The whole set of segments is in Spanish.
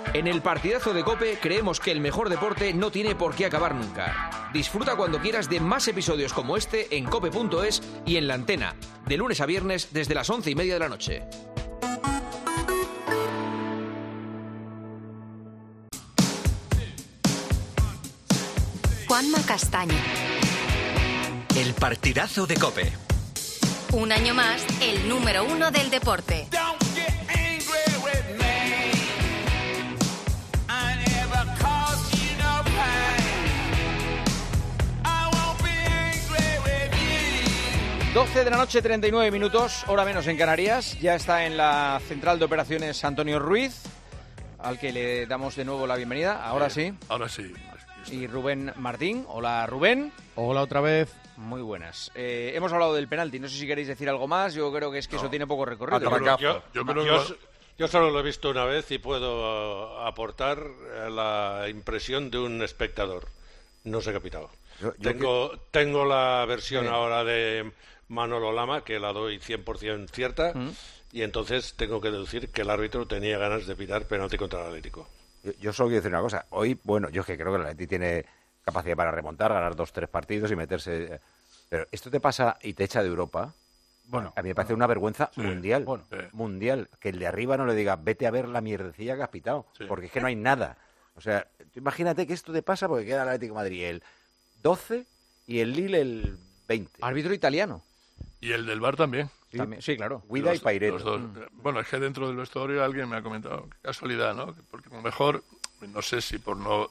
En el partidazo de COPE creemos que el mejor deporte no tiene por qué acabar nunca. Disfruta cuando quieras de más episodios como este en cope.es y en La Antena, de lunes a viernes desde las 11:30 de la noche. Juanma Castaño. El partidazo de COPE. Un año más, el número 1 del deporte. 12 de la noche, 39 minutos, hora menos en Canarias. Ya está en la central de operaciones Antonio Ruiz, al que le damos de nuevo la bienvenida. Ahora sí. Ahora sí. Y Rubén Martín. Hola, Rubén. Hola, otra vez. Muy buenas. Hemos hablado del penalti. No sé si queréis decir algo más. Yo creo que eso tiene poco recorrido. Yo solo lo he visto una vez y puedo aportar la impresión de un espectador. No sé qué ha pitado. Tengo la versión ahora de Manolo Lama, que la doy 100% cierta, y entonces tengo que deducir que el árbitro tenía ganas de pitar penalti contra el Atlético. Yo solo quiero decir una cosa. Hoy, yo es que creo que el Atlético tiene capacidad para remontar, ganar 2-3 partidos y meterse... Pero esto te pasa y te echa de Europa. Bueno, a mí me parece una vergüenza mundial. Mundial. Que el de arriba no le diga, vete a ver la mierdecilla que has pitado. Sí. Porque es que no hay nada. O sea, imagínate que esto te pasa porque queda el Atlético de Madrid el 12 y el Lille el 20. Árbitro italiano. Y el del VAR también. Sí, claro. Guida y Paireto. Los dos. Bueno, es que dentro del vestuario alguien me ha comentado, qué casualidad, ¿no? Porque a lo mejor, no sé si por no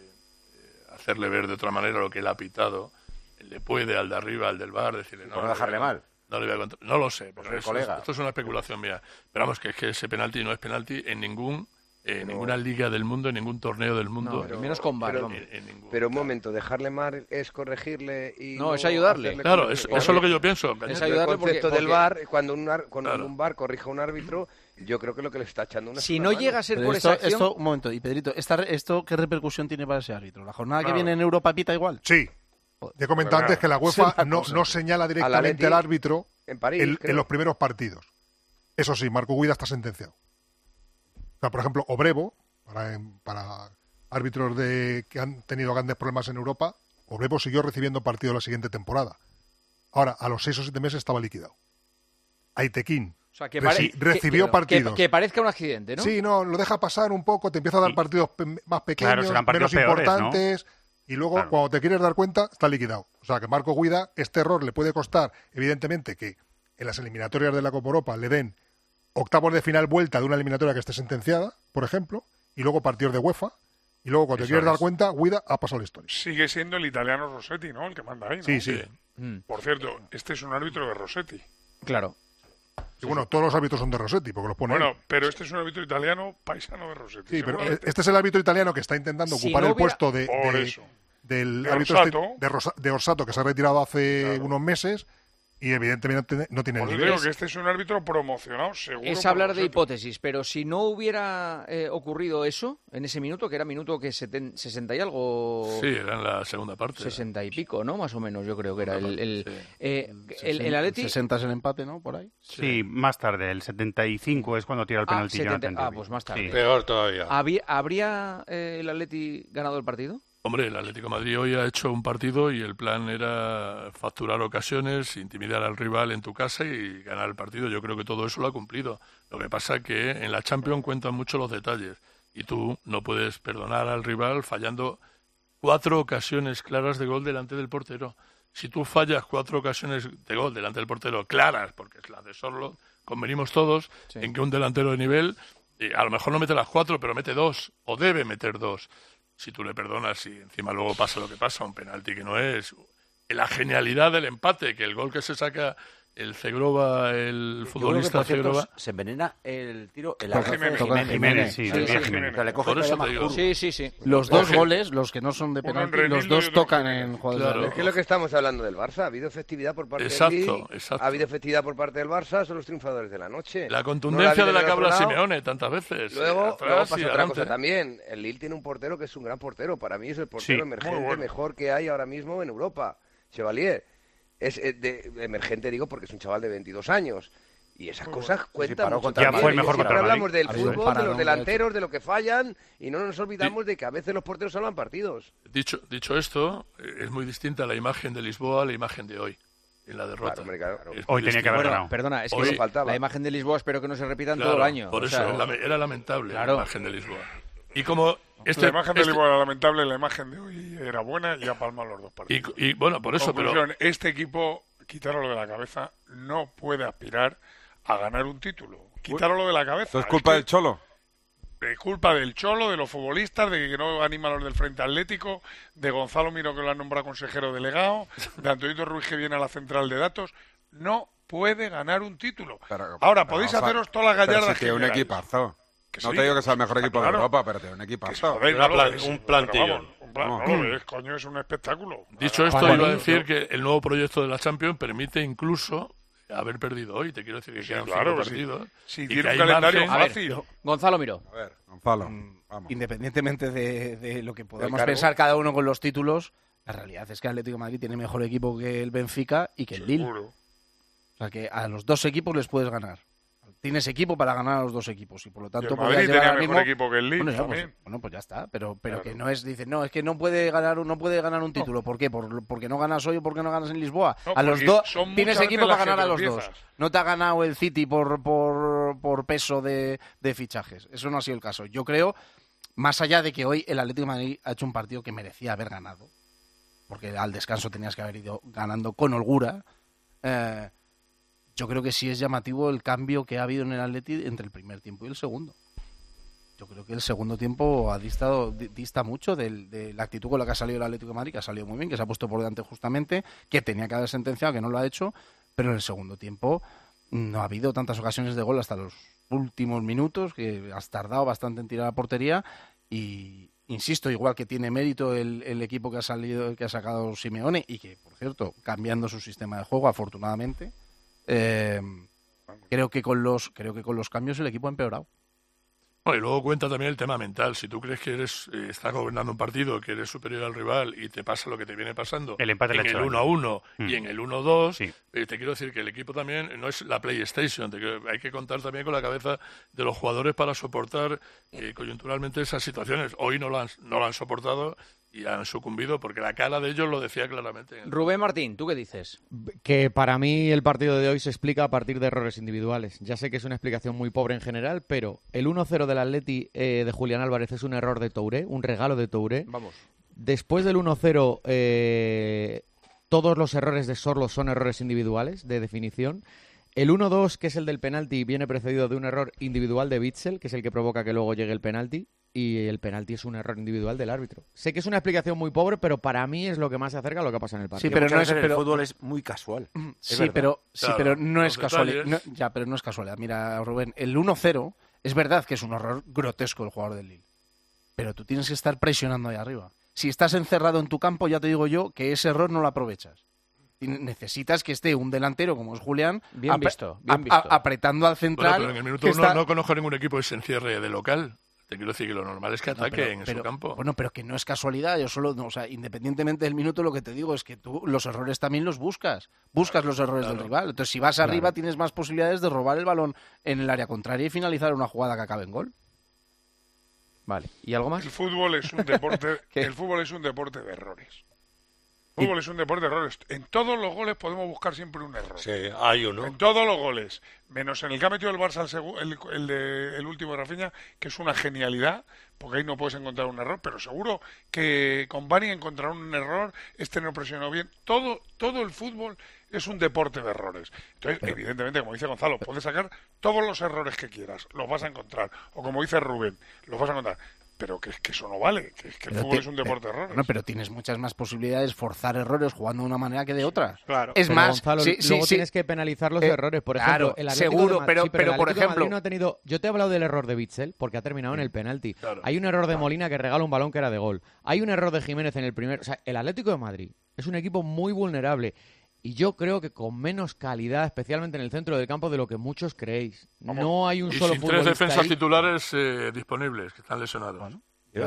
hacerle ver de otra manera lo que él ha pitado, le puede al de arriba, al del VAR, decirle... No dejarle mal. No le voy a contar. No lo sé. Pues esto es una especulación mía. Pero vamos, que es que ese penalti no es penalti en ninguna liga del mundo, en ningún torneo del mundo. No, menos con VAR. Pero un momento, dejarle mal es corregirle y... No, es ayudarle. Claro, eso es lo que yo pienso. Es ayudarle el concepto del VAR, cuando un VAR corrija a un árbitro, yo creo que lo que le está echando una... Si no llega a ser por esa acción... Un momento, y Pedrito, ¿esto qué repercusión tiene para ese árbitro? ¿La jornada que viene en Europa pita igual? Sí. Te he comentado antes que la UEFA no señala directamente al árbitro en los primeros partidos. Eso sí, Marco Guida está sentenciado. O sea, por ejemplo, Obrevo, para árbitros que han tenido grandes problemas en Europa, Obrevo siguió recibiendo partidos la siguiente temporada. Ahora, a los 6 o 7 meses estaba liquidado. Aitequín recibió partidos. Que parezca un accidente, ¿no? Sí, no, lo deja pasar un poco, te empieza a dar partidos más pequeños, menos importantes, ¿no? Y luego, cuando te quieres dar cuenta, está liquidado. O sea, que Marco Guida, este error le puede costar, evidentemente, que en las eliminatorias de la Copa Europa le den octavos de final vuelta de una eliminatoria que esté sentenciada, por ejemplo, y luego partidos de UEFA, y luego cuando te quieres dar cuenta, Guida ha pasado la historia. Sigue siendo el italiano Rossetti, ¿no? El que manda ahí, ¿no? Sí. Por cierto, este es un árbitro de Rossetti. Claro. Y bueno, todos los árbitros son de Rossetti, porque los pone ahí. Pero este es un árbitro italiano paisano de Rossetti. Sí, pero este es el árbitro italiano que está intentando ocupar el puesto del árbitro de Orsato, que se ha retirado hace unos meses, y evidentemente no tiene nivel. Digo que este es un árbitro promocionado, seguro. Es hablar de hipótesis, pero si no hubiera ocurrido eso en ese minuto, que era minuto que 60 y algo... Sí, era en la segunda parte. 60 y pico, ¿no? Más o menos, yo creo que era el Atleti... 60 es el empate, ¿no? Por ahí. Sí, más tarde, el 75 es cuando tira el penalti. Pues más tarde. Sí. Peor todavía. ¿Habría el Atleti ganado el partido? Hombre, el Atlético de Madrid hoy ha hecho un partido y el plan era facturar ocasiones, intimidar al rival en tu casa y ganar el partido. Yo creo que todo eso lo ha cumplido. Lo que pasa es que en la Champions cuentan mucho los detalles y tú no puedes perdonar al rival fallando 4 ocasiones claras de gol delante del portero. Si tú fallas 4 ocasiones de gol delante del portero claras, porque es la de Sorlo, convenimos todos en que un delantero de nivel a lo mejor no mete las 4, pero mete 2 o debe meter 2. Si tú le perdonas y encima luego pasa lo que pasa, un penalti que no es, la genialidad del empate, que el gol que se saca el Cegrova, el futbolista Cegrova... Se envenena el tiro... Jiménez. Sí. Los dos goles, los que no son de penalti, los dos tocan en jugadores. Claro. Es que es lo que estamos hablando del Barça. Ha habido efectividad por parte del Lille, ha habido efectividad por parte del Barça, son los triunfadores de la noche. La contundencia de la que habla Simeone tantas veces. Luego pasa otra cosa también. El Lille tiene un portero que es un gran portero. Para mí es el portero emergente mejor que hay ahora mismo en Europa. Chevalier. Es de emergente, digo, porque es un chaval de 22 años. Y esas cosas cuentan mucho. Ya fue el mejor contra el Madrid. Hablamos del fútbol, de los delanteros, de lo que fallan, y no nos olvidamos de que a veces los porteros salvan partidos. Dicho esto, es muy distinta la imagen de Lisboa a la imagen de hoy. En la derrota. Claro. Hoy tenía que haber ganado. Perdona, es hoy, que la imagen de Lisboa espero que no se repita en todo el año. Por eso, era lamentable la imagen de Lisboa. Y como la imagen de Lisboa era lamentable, la imagen de hoy era buena y ha palmado los dos partidos. Y bueno, por eso, conclusión, este equipo, quitároslo de la cabeza, no puede aspirar a ganar un título. Quitároslo de la cabeza. ¿Eso es culpa del Cholo? Es culpa del Cholo, de los futbolistas, de que no animan a los del Frente Atlético, de Gonzalo Miró, que lo han nombrado consejero delegado, de Antonio Ruiz, que viene a la central de datos. No puede ganar un título. Ahora, podéis haceros todas las gallardas que tiene un equipazo. No te digo que sea el mejor equipo de Europa, pero tiene un equipazo. Un plantillón. Coño, es un espectáculo. Dicho esto, iba a decir que el nuevo proyecto de la Champions permite incluso haber perdido hoy. Te quiero decir que quedan 5 partidos. Sí, tiene un calendario fácil. Gonzalo Miró. A ver, Gonzalo, vamos. Independientemente de lo que podamos pensar cada uno con los títulos, la realidad es que el Atlético de Madrid tiene mejor equipo que el Benfica y que el Lille. O sea que a los dos equipos les puedes ganar. Tienes equipo para ganar a los dos equipos y por lo tanto Madrid tenía mejor equipo que el Lille también. Pues ya está, pero claro. Que no es, dicen, no, es que no puede ganar un título. ¿Por qué? ¿Porque no ganas hoy o porque no ganas en Lisboa? No, a los dos tienes equipo para ganar a los empiezas. dos. No te ha ganado el City por peso de fichajes. Eso no ha sido el caso. Yo creo, más allá de que hoy el Atlético de Madrid ha hecho un partido que merecía haber ganado, porque al descanso tenías que haber ido ganando con holgura. Yo creo que sí es llamativo el cambio que ha habido en el Atleti entre el primer tiempo y el segundo. Yo creo que el segundo tiempo dista mucho de la actitud con la que ha salido el Atlético de Madrid, que ha salido muy bien, que se ha puesto por delante justamente, que tenía que haber sentenciado, que no lo ha hecho, pero en el segundo tiempo no ha habido tantas ocasiones de gol hasta los últimos minutos, que has tardado bastante en tirar a la portería y, insisto, igual que tiene mérito el equipo que ha sacado Simeone y que, por cierto, cambiando su sistema de juego, afortunadamente, creo que con los cambios el equipo ha empeorado. Y luego cuenta también el tema mental. Si tú crees que estás gobernando un partido, que eres superior al rival y te pasa lo que te viene pasando el empate en el 1-1 y en el 1-2, te quiero decir que el equipo también no es la PlayStation. Hay que contar también con la cabeza de los jugadores para soportar coyunturalmente esas situaciones. Hoy no lo han soportado y han sucumbido porque la cara de ellos lo decía claramente. Rubén Martín, ¿tú qué dices? Que para mí el partido de hoy se explica a partir de errores individuales. Ya sé que es una explicación muy pobre en general, pero el 1-0 del Atleti de Julián Álvarez es un error de Touré, un regalo de Touré. Vamos. Después del 1-0, todos los errores de Sorlo son errores individuales, de definición. El 1-2, que es el del penalti, viene precedido de un error individual de Witsel, que es el que provoca que luego llegue el penalti. Y el penalti es un error individual del árbitro. Sé que es una explicación muy pobre, pero para mí es lo que más se acerca a lo que pasa en el partido. Sí, pero el fútbol es muy casual. Pero no es casualidad. Pero no es casualidad. Mira, Rubén, el 1-0 es verdad que es un error grotesco el jugador del Lille. Pero tú tienes que estar presionando ahí arriba. Si estás encerrado en tu campo, ya te digo yo que ese error no lo aprovechas. Necesitas que esté un delantero como es Julián bien visto. Apretando al central. Pero en el minuto 1 no conozco ningún equipo que se encierre de local. Te quiero decir que lo normal es que ataquen en su campo. Bueno, pero que no es casualidad. Yo solo, independientemente del minuto, lo que te digo es que tú los errores también los buscas. Buscas los errores del rival. Entonces, si vas arriba, tienes más posibilidades de robar el balón en el área contraria y finalizar una jugada que acabe en gol. Vale. ¿Y algo más? El fútbol es un deporte. El fútbol es un deporte de errores. El fútbol es un deporte de errores. En todos los goles podemos buscar siempre un error. Sí, hay uno. En todos los goles. Menos en el que ha metido el Barça el último de Rafinha, que es una genialidad, porque ahí no puedes encontrar un error, pero seguro que con Bani encontrar un error, no presionó bien. Todo el fútbol es un deporte de errores. Entonces, evidentemente, como dice Gonzalo, puedes sacar todos los errores que quieras, los vas a encontrar. O como dice Rubén, los vas a encontrar. Pero que eso no vale, que el fútbol es un deporte de errores. No, pero tienes muchas más posibilidades de forzar errores jugando de una manera que de otra. Claro. Es pero más, Gonzalo, luego tienes que penalizar los errores. Por ejemplo, el Atlético seguro, de Madrid, pero por ejemplo, no ha tenido. Yo te he hablado del error de Witsel porque ha terminado en el penalti. Claro. Hay un error de Molina que regala un balón que era de gol. Hay un error de Jiménez en el primer. O sea, el Atlético de Madrid es un equipo muy vulnerable. Y yo creo que con menos calidad, especialmente en el centro del campo, de lo que muchos creéis. No hay un solo futbolista. Y 3 defensas titulares disponibles, que están lesionados. Bueno.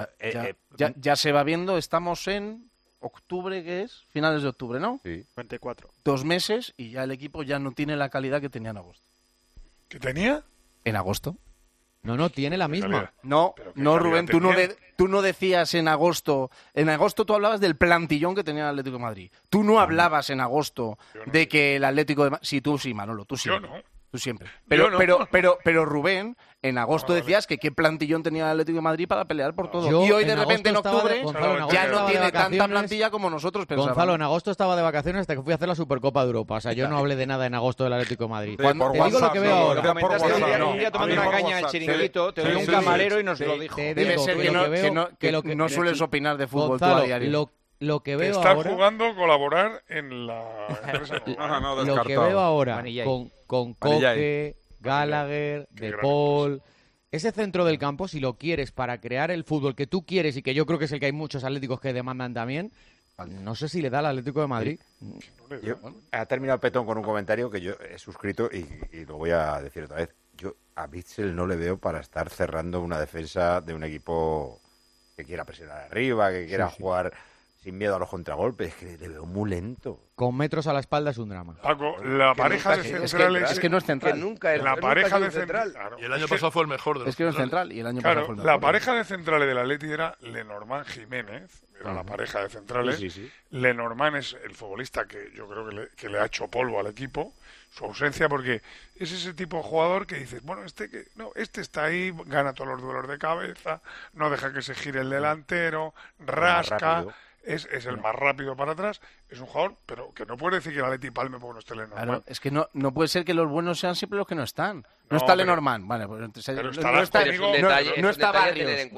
Ya se va viendo, estamos en octubre, ¿qué es? Finales de octubre, ¿no? Sí. 24. 2 meses y ya el equipo ya no tiene la calidad que tenía en agosto. ¿Qué tenía? En agosto. No, tiene la misma. No, Rubén, tú no decías en agosto. En agosto tú hablabas del plantillón que tenía el Atlético de Madrid. Tú no hablabas en agosto de que el Atlético de Madrid... Sí, tú sí, Manolo, tú sí. Yo no. Tú siempre. Pero Rubén, en agosto decías que qué plantillón tenía el Atlético de Madrid para pelear por todo. Y hoy de repente en octubre ya no tiene tanta plantilla como nosotros pensábamos. Gonzalo, en agosto estaba de vacaciones hasta que fui a hacer la Supercopa de Europa. O sea, yo no hablé de nada en agosto del Atlético de Madrid. Te digo lo que veo ahora. Un día tomando una caña en el chiringuito, te dio un camarero y nos lo dijo. Debe ser que no sueles opinar de fútbol tú a diario. Lo que veo Están ahora... jugando colaborar en la empresa. Lo que veo ahora con Coque, Gallagher, De Paul... Ese centro del campo, si lo quieres para crear el fútbol que tú quieres y que yo creo que es el que hay muchos atléticos que demandan también, no sé si le da al Atlético de Madrid. Ha terminado Petón con un comentario que yo he suscrito y lo voy a decir otra vez. Yo a Witsel no le veo para estar cerrando una defensa de un equipo que quiera presionar arriba, que quiera jugar sin miedo a los contragolpes. Es que le veo muy lento. Con metros a la espalda es un drama. Paco, la pareja de centrales... Es que no es central. La pareja de central... Y el año pasado fue el mejor de los Es que no es central y el año pasado fue el mejor. La pareja de centrales del Atleti era Lenormand Jiménez, era la pareja de centrales. Lenormand es el futbolista que yo creo que le ha hecho polvo al equipo, su ausencia, porque es ese tipo de jugador que dices, bueno, este está ahí, gana todos los duelos de cabeza, no deja que se gire el delantero, rasca... Es el más rápido para atrás, es un jugador, pero que no puede decir que el Atleti palme porque no esté Lenormand. Claro, es que no puede ser que los buenos sean siempre los que no están. No está Lenormand, vale, pues no está Barrios,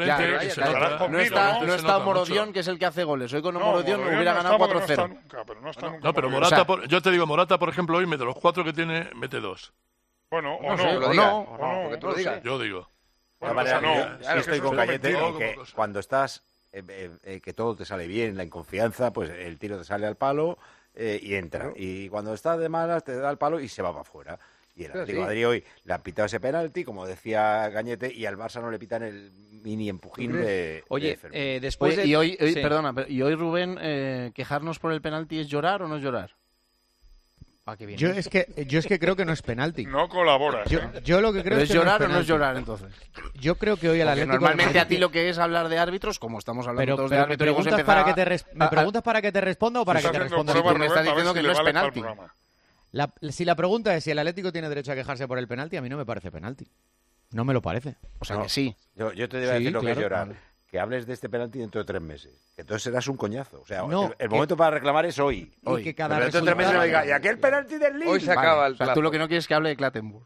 no está Morodión, que es el que hace goles. Hoy con Morodión hubiera ganado 4-0. No, pero Morata, yo te digo, Morata, por ejemplo, hoy de los 4 que tiene, mete 2. Bueno, porque tú lo digas. Yo digo. Yo estoy con Cañete que cuando estás... que todo te sale bien, en confianza, pues el tiro te sale al palo y entra. Y cuando estás de malas te da el palo y se va para afuera. Y el Atlético de Madrid hoy le han pitado ese penalti, como decía Cañete, y al Barça no le pitan el mini empujín de... Oye, después de... Y hoy, Rubén, quejarnos por el penalti, ¿es llorar o no es llorar? Yo es que creo que no es penalti. No colaboras. Yo lo que creo es llorar o no es llorar, entonces. Yo creo que hoy el Atlético normalmente a ti lo que es hablar de árbitros, como estamos hablando todos de árbitros, ¿me preguntas para que te responda o para que te responda? Tú me estás diciendo que no es penalti. Si la pregunta es si el Atlético tiene derecho a quejarse por el penalti, a mí no me parece penalti. No me lo parece. O sea que sí. Yo te debo decir lo que es llorar. Que hables de este penalti dentro de 3 meses. Que entonces serás un coñazo. O sea, el momento para reclamar es hoy. Y que cada dentro de 3 meses me diga, ¿y aquel penalti del Lille? Hoy se acaba el plazo. O sea, tú lo que no quieres es que hable de Clattenburg.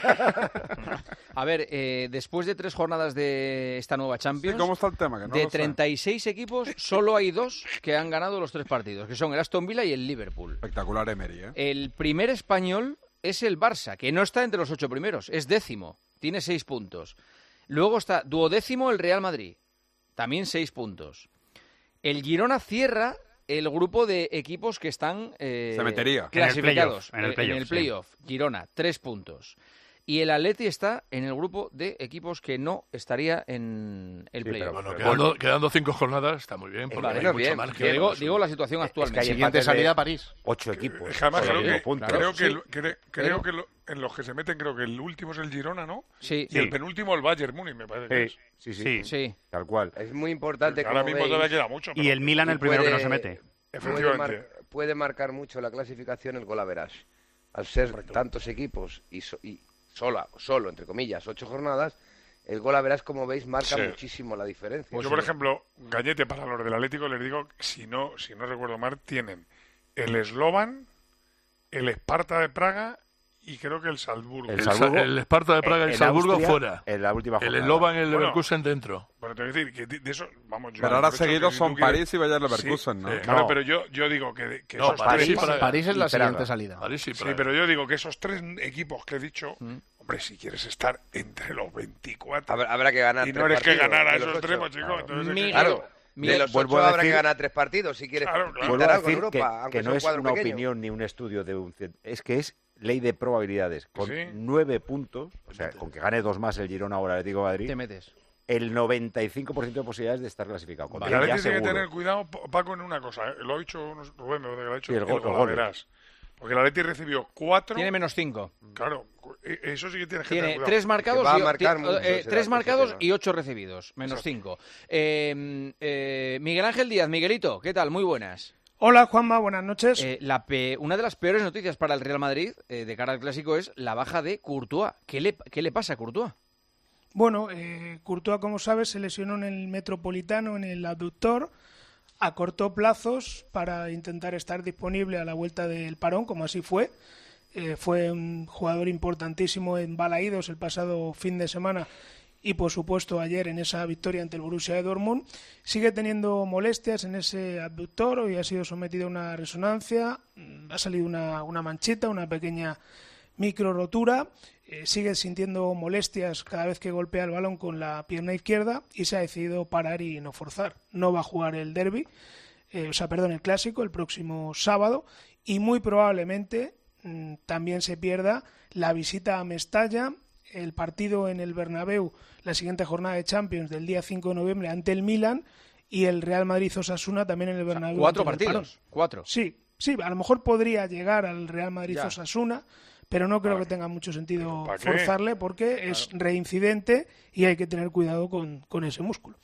A ver, después de 3 jornadas de esta nueva Champions, ¿cómo está el tema? Que no de 36 equipos, solo hay 2 que han ganado los 3 partidos, que son el Aston Villa y el Liverpool. Espectacular Emery, ¿eh? El primer español es el Barça, que no está entre los 8 primeros, es 10º, tiene 6 puntos. Luego está 12º el Real Madrid, también 6 puntos. El Girona cierra el grupo de equipos que están clasificados en el playoff. Girona, 3 puntos. Y el Atleti está en el grupo de equipos que no estaría en el playoff. Bueno, quedando 5 jornadas está muy bien. Porque hay mucho margen. Digo la situación actualmente. Es que siguiente salida a París. 8 equipos. Además, creo que en los que se meten, creo que el último es el Girona, ¿no? Sí. Y el penúltimo el Bayern Múnich, me parece que es. Sí. Tal cual. Es muy importante. Ahora mismo todavía queda mucho. Y el Milan el primero que no se mete. Efectivamente. Puede marcar mucho la clasificación el gol average. Al ser tantos equipos y solo, entre comillas, 8 jornadas, el gol average, como veis, marca muchísimo la diferencia. Yo, por ejemplo, Gañete, para los del Atlético, les digo, si no recuerdo mal, tienen el Slovan, el Sparta de Praga y creo que el Salzburgo. El Sparta de Praga y el Salzburgo fuera. En la última jornada. El Slovan y el Leverkusen dentro. Bueno, te voy a decir que de eso, vamos... Pero ahora seguidos son París y Bayer Leverkusen, ¿no? Claro, pero yo digo que no, esos París es la siguiente salida. Sí, pero yo digo que esos 3 equipos que he dicho... Hombre, si quieres estar entre los 24... Habrá que ganar. Y no eres que ganar a esos 3, chicos. Claro. De los 8 habrá que ganar 3 partidos si quieres pintar algo en Europa, que no es una opinión ni un estudio es que es ley de probabilidades. Con 9 puntos, o sea, con que gane 2 más el Girona o el Atlético de Madrid, te metes. El 95% de posibilidades de estar clasificado. El Atlético tiene que tener cuidado, Paco, en una cosa. Lo ha dicho Rubén, me lo ha dicho el gol. Porque el Atleti recibió 4. Tiene -5. Claro, eso sí que tienes que Tiene tener 3 marcados, tres marcados y 8 recibidos, -5. Miguel Ángel Díaz, Miguelito, ¿qué tal? Muy buenas. Hola, Juanma, buenas noches. Una de las peores noticias para el Real Madrid de cara al Clásico es la baja de Courtois. ¿Qué le pasa a Courtois? Bueno, Courtois, como sabes, se lesionó en el Metropolitano, en el abductor, acortó plazos para intentar estar disponible a la vuelta del parón, como así fue. Fue un jugador importantísimo en Balaídos el pasado fin de semana y, por supuesto, ayer en esa victoria ante el Borussia de Dortmund. Sigue teniendo molestias en ese abductor, hoy ha sido sometido a una resonancia, ha salido una manchita, una pequeña micro rotura, sigue sintiendo molestias cada vez que golpea el balón con la pierna izquierda y se ha decidido parar y no forzar. No va a jugar el derbi, el clásico, el próximo sábado, y muy probablemente también se pierda la visita a Mestalla, el partido en el Bernabéu, la siguiente jornada de Champions del día 5 de noviembre ante el Milan, y el Real Madrid-Osasuna también en el Bernabéu. 4 partidos. 4. Sí, a lo mejor podría llegar al Real Madrid-Osasuna, pero no creo que tenga mucho sentido forzarle porque es reincidente y hay que tener cuidado con ese músculo.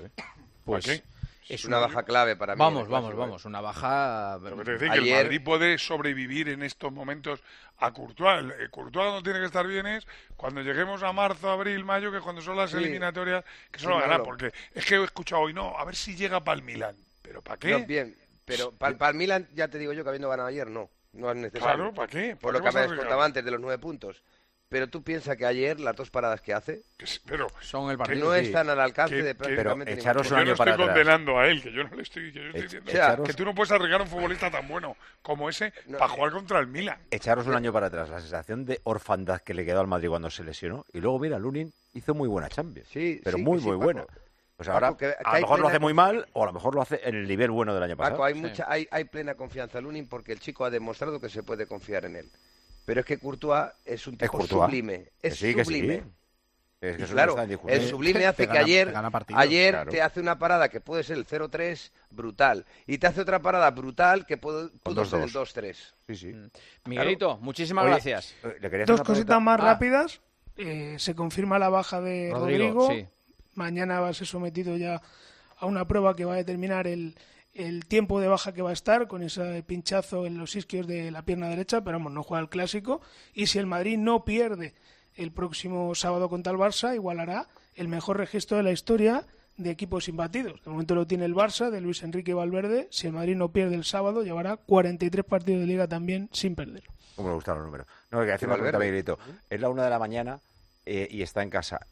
Pues es una baja clave para mí. Vamos, una baja. Lo que te decía, que el Madrid puede sobrevivir en estos momentos a Courtois. Courtois cuando tiene que estar bien es cuando lleguemos a marzo, abril, mayo, que cuando son las eliminatorias, que solo ganar, porque es que he escuchado hoy, a ver si llega para el Milan. ¿Pero para qué? No, bien, pero para el Milan ya te digo yo que habiendo ganado ayer, no es necesario. Claro, ¿para qué? Por lo que me contaba antes de los 9 puntos. Pero tú piensas que ayer las 2 paradas que hace son el partido, que no están al alcance de prácticamente ningún. Yo no estoy condenando a él, que yo no le estoy diciendo que tú no puedes arriesgar a un futbolista tan bueno como ese para jugar contra el Milan. Echaros un año para atrás, la sensación de orfandad que le quedó al Madrid cuando se lesionó, y luego mira, Lunin hizo muy buena Champions, pero muy buena. Pues ahora a lo mejor lo hace muy mal o a lo mejor lo hace en el nivel bueno del año pasado. Paco, hay plena confianza en Lunin porque el chico ha demostrado que se puede confiar en él. Pero es que Courtois es un tipo sublime. Es sublime. Es claro, el sublime hace que ayer te hace una parada que puede ser el 0-3 brutal. Y te hace otra parada brutal que pudo ser el 2-3. Sí. Miguelito, muchísimas gracias. 2 cositas más rápidas. Se confirma la baja de Rodrigo. Sí. Mañana va a ser sometido ya a una prueba que va a determinar el tiempo de baja que va a estar con ese pinchazo en los isquios de la pierna derecha, pero no juega el Clásico. Y si el Madrid no pierde el próximo sábado contra el Barça, igualará el mejor registro de la historia de equipos imbatidos. De momento lo tiene el Barça, de Luis Enrique Valverde. Si el Madrid no pierde el sábado, llevará 43 partidos de Liga también sin perder. Como me gustan los números. No, que hace una pregunta, Miguelito. Es la 1 de la mañana y está en casa.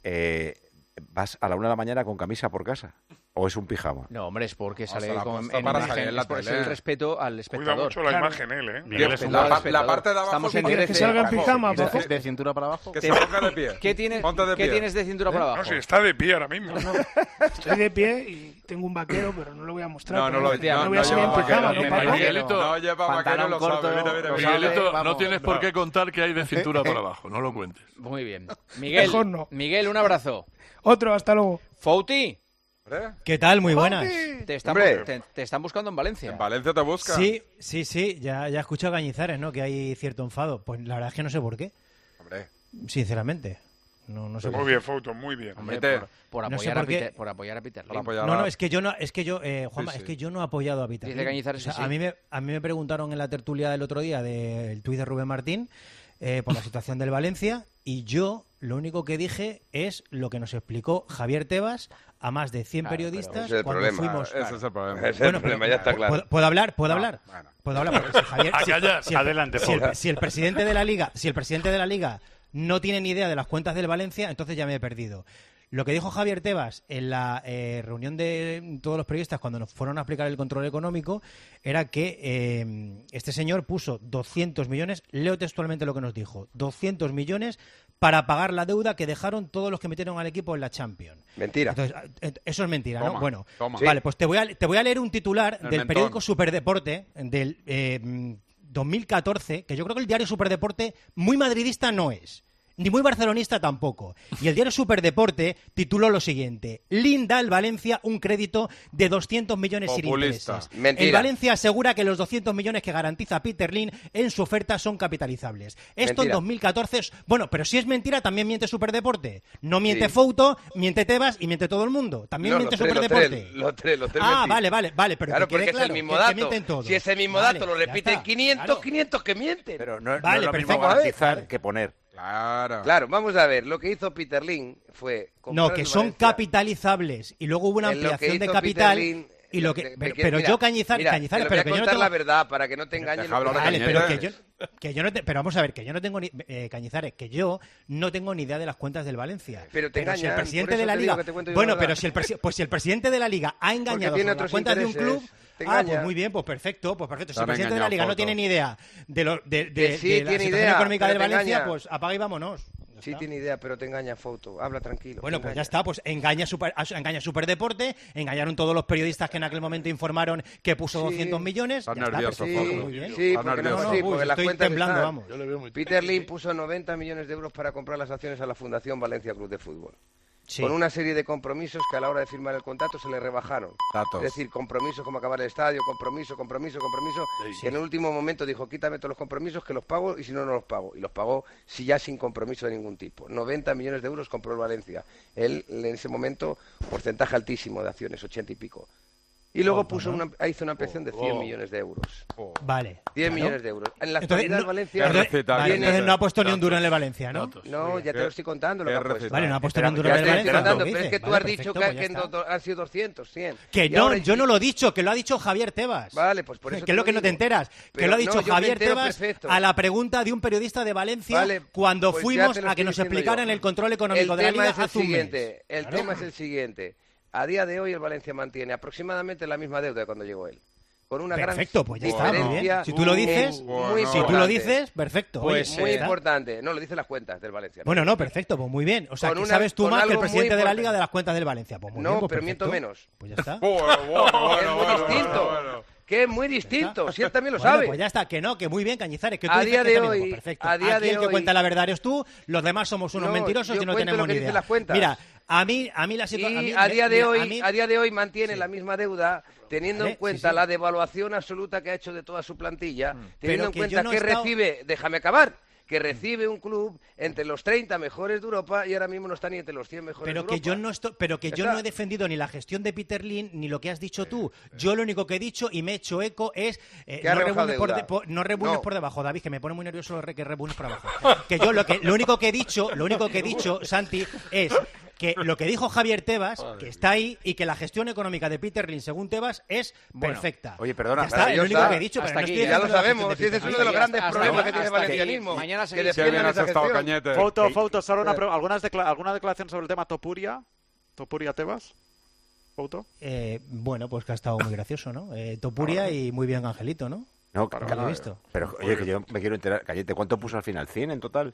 ¿Vas a la 1 de la mañana con camisa por casa? ¿O es un pijama? No, hombre, es porque sale con imagen, es el respeto al espectador. Cuida mucho la imagen él, ¿eh? La parte de abajo... Estamos en que salga en pijama, de cintura para abajo. Que se ponga de pie. ¿Qué tienes de cintura para abajo? No, si está de pie ahora mismo. Estoy de pie y tengo un vaquero, pero no lo voy a mostrar. No voy a salir en pijama. Miguelito, no lleva vaquero, lo sabe. Miguelito, no tienes por qué contar que hay de cintura para abajo, no lo cuentes. Muy bien. Miguel, un abrazo. Otro, hasta luego. Fouti. ¿Qué tal? Muy buenas. Te están buscando en Valencia. En Valencia te buscan. Sí. Ya he escuchado Cañizares, ¿no? Que hay cierto enfado. Pues la verdad es que no sé por qué. Hombre. Sinceramente. No sé muy bien, Fouto, muy bien. Hombre, por apoyar a Peter Lim. No, es que yo, Juanma, es que yo no he apoyado a Peter Lim. Dice Cañizares, a mí me preguntaron en la tertulia del otro día del tuit de Rubén Martín por la situación del Valencia, y yo lo único que dije es lo que nos explicó Javier Tebas a más de 100 periodistas cuando fuimos. Ese es el problema. Ese es el problema, ya está claro. ¿Puedo hablar? ¿Puedo hablar? Porque si Javier, adelante, si el presidente de la Liga no tiene ni idea de las cuentas del Valencia, entonces ya me he perdido. Lo que dijo Javier Tebas en la reunión de todos los periodistas cuando nos fueron a aplicar el control económico era que este señor puso 200 millones, leo textualmente lo que nos dijo, 200 millones para pagar la deuda que dejaron todos los que metieron al equipo en la Champions. Mentira. Entonces, eso es mentira, toma, ¿no? Bueno, toma. Vale, pues te voy a leer un titular del periódico Superdeporte del 2014, que yo creo que el diario Superdeporte muy madridista no es. ni muy barcelonista tampoco. Y el diario Superdeporte tituló lo siguiente: Lin da al Valencia un crédito de 200 millones sin intereses. Mentira. El Valencia asegura que los 200 millones que garantiza Peter Lin en su oferta son capitalizables. Esto Mentira. en 2014... Bueno, pero si es mentira, también miente Superdeporte. No miente Fouto, miente Tebas y miente todo el mundo. También miente Superdeporte. Los tres Vale, pero claro, que quede porque claro, es el mismo que dato. mienten todos. Si ese mismo Vale, dato lo ya repiten está, 500, claro. 500 que mienten. Pero no es Vale, lo mismo perfecto. garantizar que poner. Claro, vamos a ver. Lo que hizo Peter Lim fue... No, que son capitalizables. Y luego hubo una ampliación de capital... Y lo que, pero mira, yo Cañizares, te voy pero a que yo no contar tengo... la verdad para que no te engañen. Vale, pero que yo no pero vamos a ver, que yo no tengo ni Cañizares, que yo no tengo ni idea de las cuentas del Valencia. Pero te engañan, si el presidente por de eso la te liga, digo que te cuento yo bueno, la pero verdad. si el presidente de la liga ha engañado tiene sobre las otros cuentas de un club, intereses, te engaña. pues muy bien, pues perfecto. Si Te el presidente de la liga no tiene ni idea de la tiene situación idea, económica pero del te Valencia, engaña. pues apaga y vámonos. Sí tiene idea, pero te engaña Fouto. Habla tranquilo. Bueno, pues ya está, pues engaña Superdeporte, engañaron todos los periodistas que en aquel momento informaron que puso 200 millones. Estás Ya está, nervioso, perfecto, Fouto. muy bien. Sí, Está porque, nervioso. porque las estoy cuentas temblando, están. vamos. Yo le veo muy Peter Lim puso 90 millones de euros para comprar las acciones a la Fundación Valencia Club de Fútbol. Sí. Con una serie de compromisos que a la hora de firmar el contrato se le rebajaron. Datos. Es decir, compromisos como acabar el estadio, compromiso. Y en el último momento dijo, quítame todos los compromisos que los pago y si no, no los pago. Y los pagó ya sin compromiso de ningún tipo. 90 millones de euros compró el Valencia. Él, en ese momento, porcentaje altísimo de acciones, 80 y pico. Y luego hizo una ampliación de 100 millones de euros. Vale. 10 millones de euros. En la actualidad el Valencia... Entonces no ha puesto ni un duro en el Valencia, ¿no? No, ya te lo estoy contando lo que ha puesto. Vale, no ha puesto ni un duro en el Valencia. Pero es que tú has dicho que han sido 200, 100. Que no, yo no lo he dicho, que lo ha dicho Javier Tebas. Vale, pues por eso que es lo que no te enteras. Que lo ha dicho Javier Tebas a la pregunta de un periodista de Valencia cuando fuimos a que nos explicaran el control económico de la Liga hace un mes. El tema es el siguiente. A día de hoy el Valencia mantiene aproximadamente la misma deuda de cuando llegó él. Con una perfecto, pues ya está, muy bien. Si tú lo dices, perfecto. Pues muy importante. No, lo dicen las cuentas del Valencia. Bueno, no, perfecto, pues muy bien. O sea, que sabes tú más que el presidente de la Liga de las cuentas del Valencia. Pues muy bien, pues pero miento menos. Pues ya está. Es muy distinto. Que es muy distinto, si él también lo sabe. Pues ya está, que no, que muy bien, Cañizares, que tú a día de hoy, pues perfecto. Aquí el que cuenta la verdad eres tú, los demás somos unos mentirosos y no tenemos ni idea. Mira, a mí la situación... Y a día de hoy mantiene la misma deuda, teniendo en cuenta la devaluación absoluta que ha hecho de toda su plantilla, teniendo en cuenta que recibe, déjame acabar, que recibe un club entre los 30 mejores de Europa y ahora mismo no está ni entre los 100 mejores de Europa. Pero que yo no he defendido ni la gestión de Peter Lim ni lo que has dicho tú. Yo lo único que he dicho y me he hecho eco es no rebunes por debajo, David, que me pone muy nervioso que rebunes por abajo. Que yo lo único que he dicho, Santi, es que lo que dijo Javier Tebas, que está ahí, y que la gestión económica de Peter Lim, según Tebas, es perfecta. Oye, perdona, es lo único que he dicho, pero no estoy ya lo sabemos, ese es uno de los grandes problemas que tiene el valencianismo. Mañana se viene asustado Cañete. Fouto, solo ¿alguna declaración sobre el tema Topuria Tebas? Fouto. Bueno, pues que ha estado muy gracioso, ¿no? Topuria y muy bien Angelito, ¿no? No, claro, ya lo he visto. Pero, oye, que yo me quiero enterar, Cañete, ¿cuánto puso al final? ¿100 en total?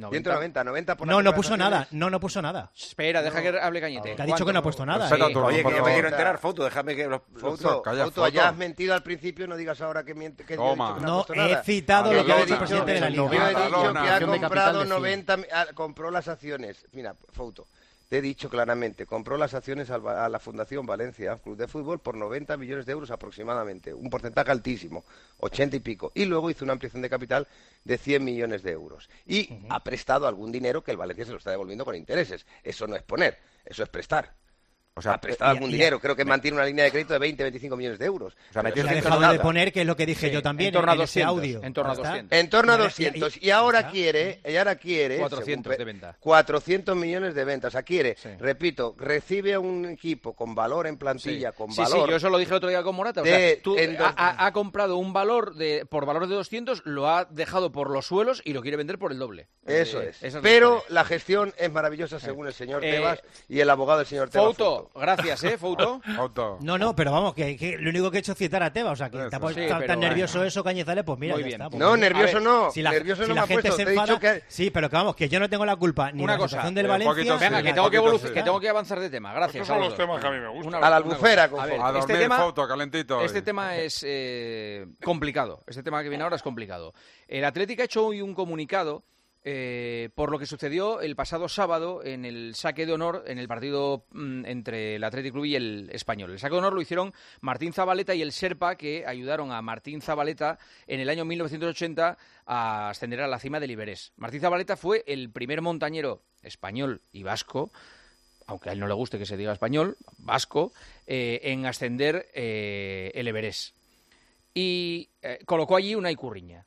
90 por no puso nada. No puso nada. Espera, deja que hable Cañete. Que ha dicho que no ha puesto nada. Oye, que yo me quiero enterar, Fouto, déjame que... Fouto, ya has mentido al principio, no digas ahora que miente. No he citado lo que ha dicho el presidente de la Liga. Yo he dicho que ha comprado 90... Compró las acciones. Mira, Fouto. Te he dicho claramente, compró las acciones a la Fundación Valencia Club de Fútbol por 90 millones de euros aproximadamente, un porcentaje altísimo, 80 y pico. Y luego hizo una ampliación de capital de 100 millones de euros. Y ha prestado algún dinero que el Valencia se lo está devolviendo con intereses. Eso no es poner, eso es prestar. O sea, ha prestado algún dinero. Creo que mantiene una línea de crédito de 20-25 millones de euros. O sea, ha dejado de poner, que es lo que dije yo también, en ese audio. En torno a 200. En torno a 200. Y ahora quiere 400 de venta. 400 millones de ventas. O sea, quiere, repito, recibe a un equipo con valor en plantilla, con valor. Sí, yo eso lo dije el otro día con Morata. O sea, tú ha comprado un valor por valor de 200, lo ha dejado por los suelos y lo quiere vender por el doble. Eso es. Pero la gestión es maravillosa según el señor Tebas y el abogado del señor Tebas. Gracias, Fouto. No, pero vamos, que lo único que he hecho es citar a Tebas. O sea, que está tan nervioso eso, Cañizales, pues mira, ya está. Pues no, nervioso no. Nervioso no me ha puesto. Se enfada, sí, pero que vamos, que yo no tengo la culpa ni de la situación del Valencia. Venga, que tengo que avanzar de tema. Gracias. Estos son los temas que a mí me gustan. A la albufera, con a dormir, Fouto, calentito. Este tema es complicado. Este tema que viene ahora es complicado. El Atlético ha hecho hoy un comunicado por lo que sucedió el pasado sábado en el saque de honor en el partido entre el Athletic Club y el Español. El saque de honor lo hicieron Martín Zabaleta y el Sherpa, que ayudaron a Martín Zabaleta en el año 1980 a ascender a la cima del Everest. Martín Zabaleta fue el primer montañero español y vasco, aunque a él no le guste que se diga español, vasco, en ascender el Everest. Y colocó allí una ikurriña.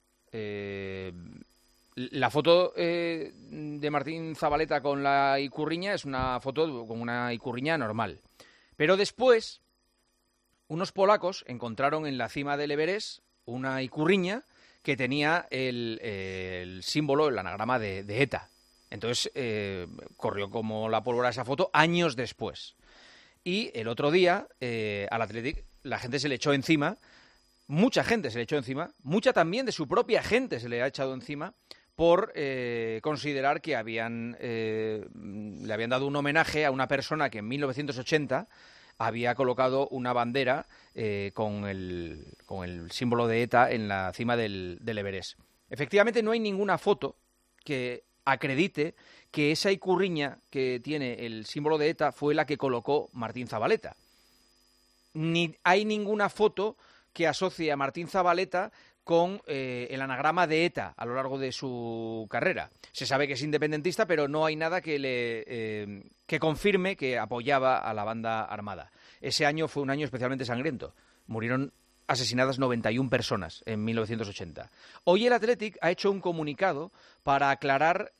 La foto de Martín Zabaleta con la ikurriña es una foto con una ikurriña normal. Pero después, unos polacos encontraron en la cima del Everest una ikurriña que tenía el símbolo, el anagrama de ETA. Entonces, corrió como la pólvora esa foto años después. Y el otro día, al Athletic, la gente se le echó encima, mucha gente se le echó encima, mucha también de su propia gente se le ha echado encima, por considerar que le habían dado un homenaje a una persona que en 1980 había colocado una bandera con el símbolo de ETA en la cima del Everest. Efectivamente, no hay ninguna foto que acredite que esa ikurriña que tiene el símbolo de ETA fue la que colocó Martín Zabaleta. Ni hay ninguna foto que asocie a Martín Zabaleta con el anagrama de ETA a lo largo de su carrera. Se sabe que es independentista, pero no hay nada que confirme que apoyaba a la banda armada. Ese año fue un año especialmente sangriento. Murieron asesinadas 91 personas en 1980. Hoy el Athletic ha hecho un comunicado para aclarar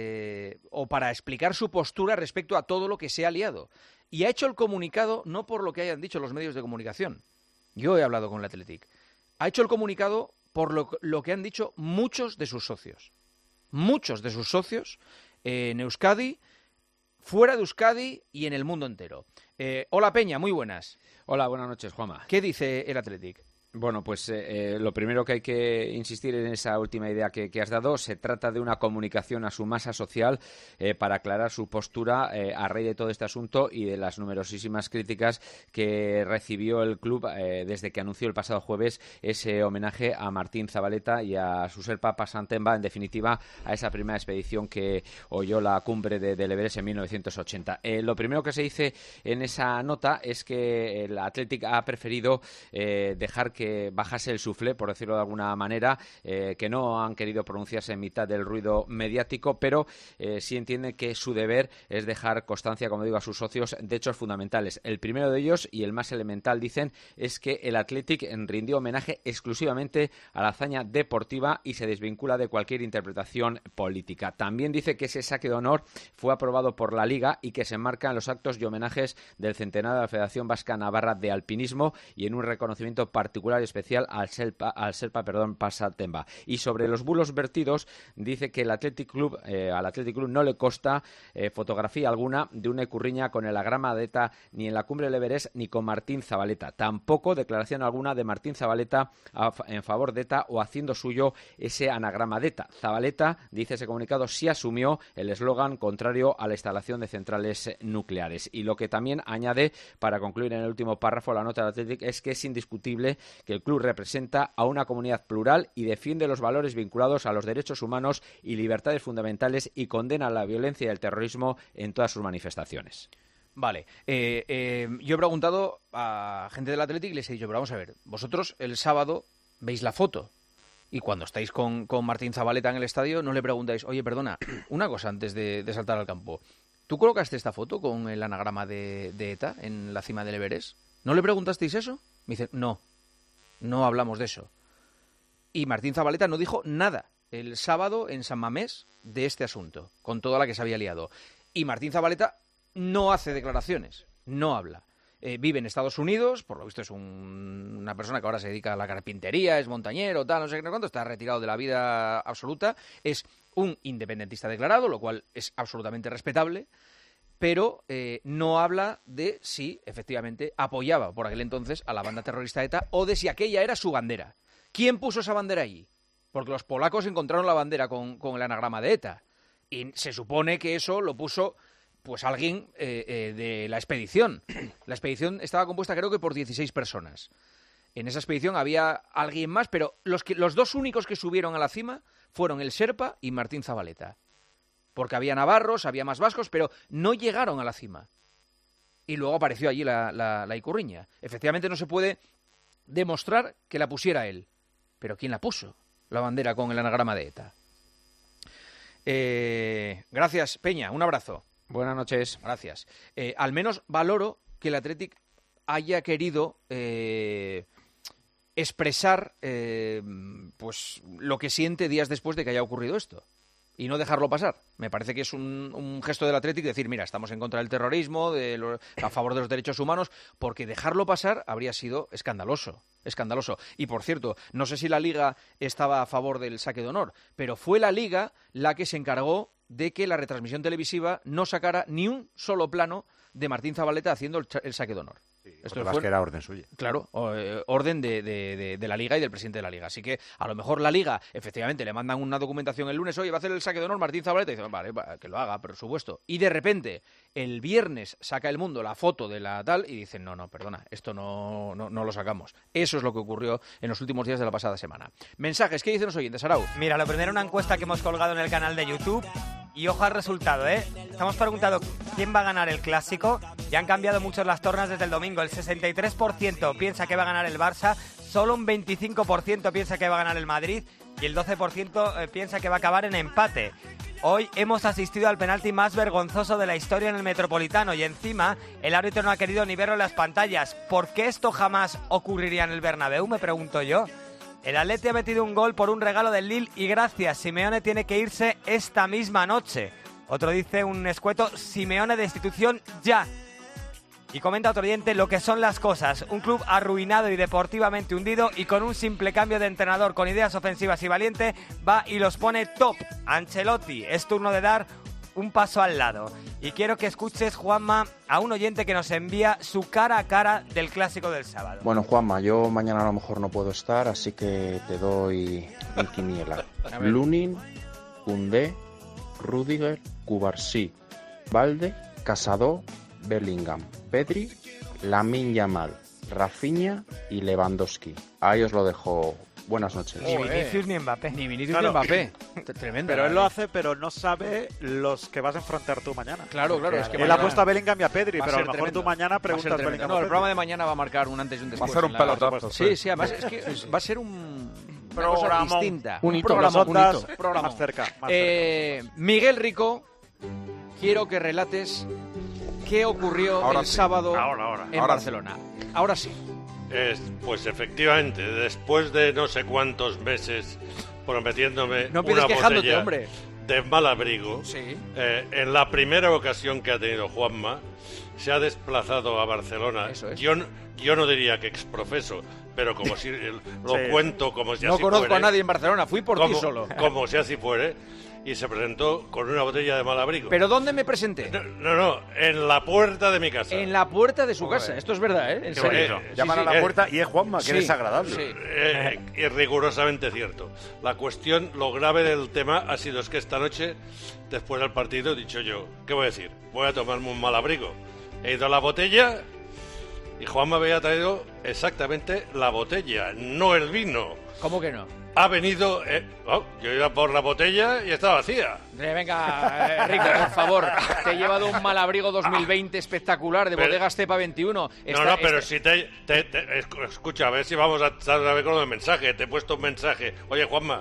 o para explicar su postura respecto a todo lo que se ha liado. Y ha hecho el comunicado no por lo que hayan dicho los medios de comunicación. Yo he hablado con el Athletic. Ha hecho el comunicado por lo que han dicho muchos de sus socios. Muchos de sus socios en Euskadi, fuera de Euskadi y en el mundo entero. Hola Peña, muy buenas. Hola, buenas noches, Juanma. ¿Qué dice el Athletic? Bueno, pues lo primero que hay que insistir en esa última idea que has dado, se trata de una comunicación a su masa social para aclarar su postura a raíz de todo este asunto y de las numerosísimas críticas que recibió el club desde que anunció el pasado jueves ese homenaje a Martín Zabaleta y a su Sherpa Pasantemba, en definitiva, a esa primera expedición que oyó la cumbre del Everest en 1980. Lo primero que se dice en esa nota es que el Athletic ha preferido dejar que bajase el suflé, por decirlo de alguna manera, que no han querido pronunciarse en mitad del ruido mediático, pero sí entienden que su deber es dejar constancia, como digo, a sus socios de hechos fundamentales. El primero de ellos, y el más elemental, dicen, es que el Athletic rindió homenaje exclusivamente a la hazaña deportiva y se desvincula de cualquier interpretación política. También dice que ese saque de honor fue aprobado por la Liga y que se enmarca en los actos y homenajes del centenario de la Federación Vasca Navarra de Alpinismo y en un reconocimiento particular y especial al Sherpa Pasantemba. Y sobre los bulos vertidos, dice que al Athletic Club no le consta fotografía alguna de una ikurriña con el anagrama de ETA ni en la cumbre del Everest ni con Martín Zabaleta. Tampoco declaración alguna de Martín Zabaleta en favor de ETA o haciendo suyo ese anagrama de ETA. Zabaleta, dice ese comunicado, sí asumió el eslogan contrario a la instalación de centrales nucleares. Y lo que también añade, para concluir en el último párrafo, la nota del Athletic, es que es indiscutible que el club representa a una comunidad plural y defiende los valores vinculados a los derechos humanos y libertades fundamentales y condena la violencia y el terrorismo en todas sus manifestaciones. Vale. Yo he preguntado a gente del Athletic y les he dicho, pero vamos a ver, vosotros el sábado veis la foto y cuando estáis con Martín Zabaleta en el estadio no le preguntáis, oye, perdona, una cosa antes de saltar al campo. ¿Tú colocaste esta foto con el anagrama de ETA en la cima del Everest? ¿No le preguntasteis eso? Me dice, no hablamos de eso. Y Martín Zabaleta no dijo nada el sábado en San Mamés de este asunto, con toda la que se había liado. Y Martín Zabaleta no hace declaraciones, no habla. Vive en Estados Unidos, por lo visto es una persona que ahora se dedica a la carpintería, es montañero, tal, no sé qué cuánto, está retirado de la vida absoluta, es un independentista declarado, lo cual es absolutamente respetable, pero no habla de si efectivamente apoyaba por aquel entonces a la banda terrorista ETA o de si aquella era su bandera. ¿Quién puso esa bandera allí? Porque los polacos encontraron la bandera con el anagrama de ETA y se supone que eso lo puso pues alguien de la expedición. La expedición estaba compuesta creo que por 16 personas. En esa expedición había alguien más, pero los dos únicos que subieron a la cima fueron el Serpa y Martín Zabaleta. Porque había navarros, había más vascos, pero no llegaron a la cima. Y luego apareció allí la Ikurriña. Efectivamente no se puede demostrar que la pusiera él. Pero ¿quién la puso? La bandera con el anagrama de ETA. Gracias, Peña. Un abrazo. Buenas noches. Gracias. Al menos valoro que el Athletic haya querido expresar pues lo que siente días después de que haya ocurrido esto. Y no dejarlo pasar. Me parece que es un gesto del Athletic decir, mira, estamos en contra del terrorismo, a favor de los derechos humanos, porque dejarlo pasar habría sido escandaloso. Y, por cierto, no sé si la Liga estaba a favor del saque de honor, pero fue la Liga la que se encargó de que la retransmisión televisiva no sacara ni un solo plano de Martín Zabaleta haciendo el saque de honor. Esto fue que era orden suya. Claro, orden de la Liga y del presidente de la Liga. Así que a lo mejor la Liga, efectivamente, le mandan una documentación el lunes, oye, va a hacer el saque de honor Martín Zabaleta, y dicen, vale, que lo haga, por supuesto. Y de repente, el viernes saca El Mundo la foto de la tal y dicen, no, perdona, esto no lo sacamos. Eso es lo que ocurrió en los últimos días de la pasada semana. Mensajes, ¿qué dicen los oyentes, Arau? Mira, lo primero, una encuesta que hemos colgado en el canal de YouTube. Y ojo al resultado, ¿eh? Estamos preguntando quién va a ganar el Clásico. Ya han cambiado mucho las tornas desde el domingo. El 63% piensa que va a ganar el Barça, solo un 25% piensa que va a ganar el Madrid y el 12% piensa que va a acabar en empate. Hoy hemos asistido al penalti más vergonzoso de la historia en el Metropolitano y encima el árbitro no ha querido ni verlo en las pantallas. ¿Por qué esto jamás ocurriría en el Bernabéu? Me pregunto yo. El Atleti ha metido un gol por un regalo del Lille y gracias, Simeone tiene que irse esta misma noche. Otro dice un escueto, Simeone de institución ya. Y comenta otro oyente lo que son las cosas. Un club arruinado y deportivamente hundido y con un simple cambio de entrenador con ideas ofensivas y valiente va y los pone top. Ancelotti, es turno de dar un paso al lado. Y quiero que escuches, Juanma, a un oyente que nos envía su cara a cara del Clásico del sábado. Bueno, Juanma, yo mañana a lo mejor no puedo estar, así que te doy mi quiniela. Lunin, Koundé, Rüdiger, Cubarsí, Valde, Casado, Bellingham, Pedri, Lamine Yamal, Rafinha y Lewandowski. Ahí os lo dejo. Buenas noches. Ni Vinicius ni Mbappé. Ni Vinicius ni Mbappé. Tremendo. Pero él lo hace, pero no sabe los que vas a enfrentar tú mañana. Claro. Es que él ha puesto a Bellingham y a Pedri, pero a lo mejor tú mañana preguntas a Bellingham. No, el programa de mañana va a marcar un antes y un después. Va a ser un pelotazo. Sí, además es que va a ser una cosa distinta. Un programa más cerca. Miguel Rico, quiero que relates qué ocurrió el sábado en Barcelona. Ahora sí. Pues efectivamente, después de no sé cuántos meses prometiéndome una botella hombre. de Malabrigo, sí. En la primera ocasión que ha tenido Juanma, se ha desplazado a Barcelona. Eso es. Yo no diría que exprofeso, pero como si lo cuento como si así fuere. No conozco a nadie en Barcelona, fui por ti solo. Como si así fuere. Y se presentó con una botella de Malabrigo. ¿Pero dónde me presenté? No, en la puerta de mi casa. En la puerta de su casa, esto es verdad, ¿eh? En serio. Llaman a la puerta y es Juanma, que es agradable. Sí. Es rigurosamente cierto. La cuestión, lo grave del tema ha sido es que esta noche, después del partido, he dicho yo, ¿qué voy a decir? Voy a tomarme un Malabrigo. He ido a la botella y Juanma había traído exactamente la botella, no el vino. ¿Cómo que no? Ha venido... yo iba por la botella y estaba vacía. Venga, Rico, por favor. Te he llevado un Malabrigo 2020 espectacular de Bodegas Cepa 21. Pero si escucha, a ver si vamos a ver con el mensaje. Te he puesto un mensaje. Oye, Juanma,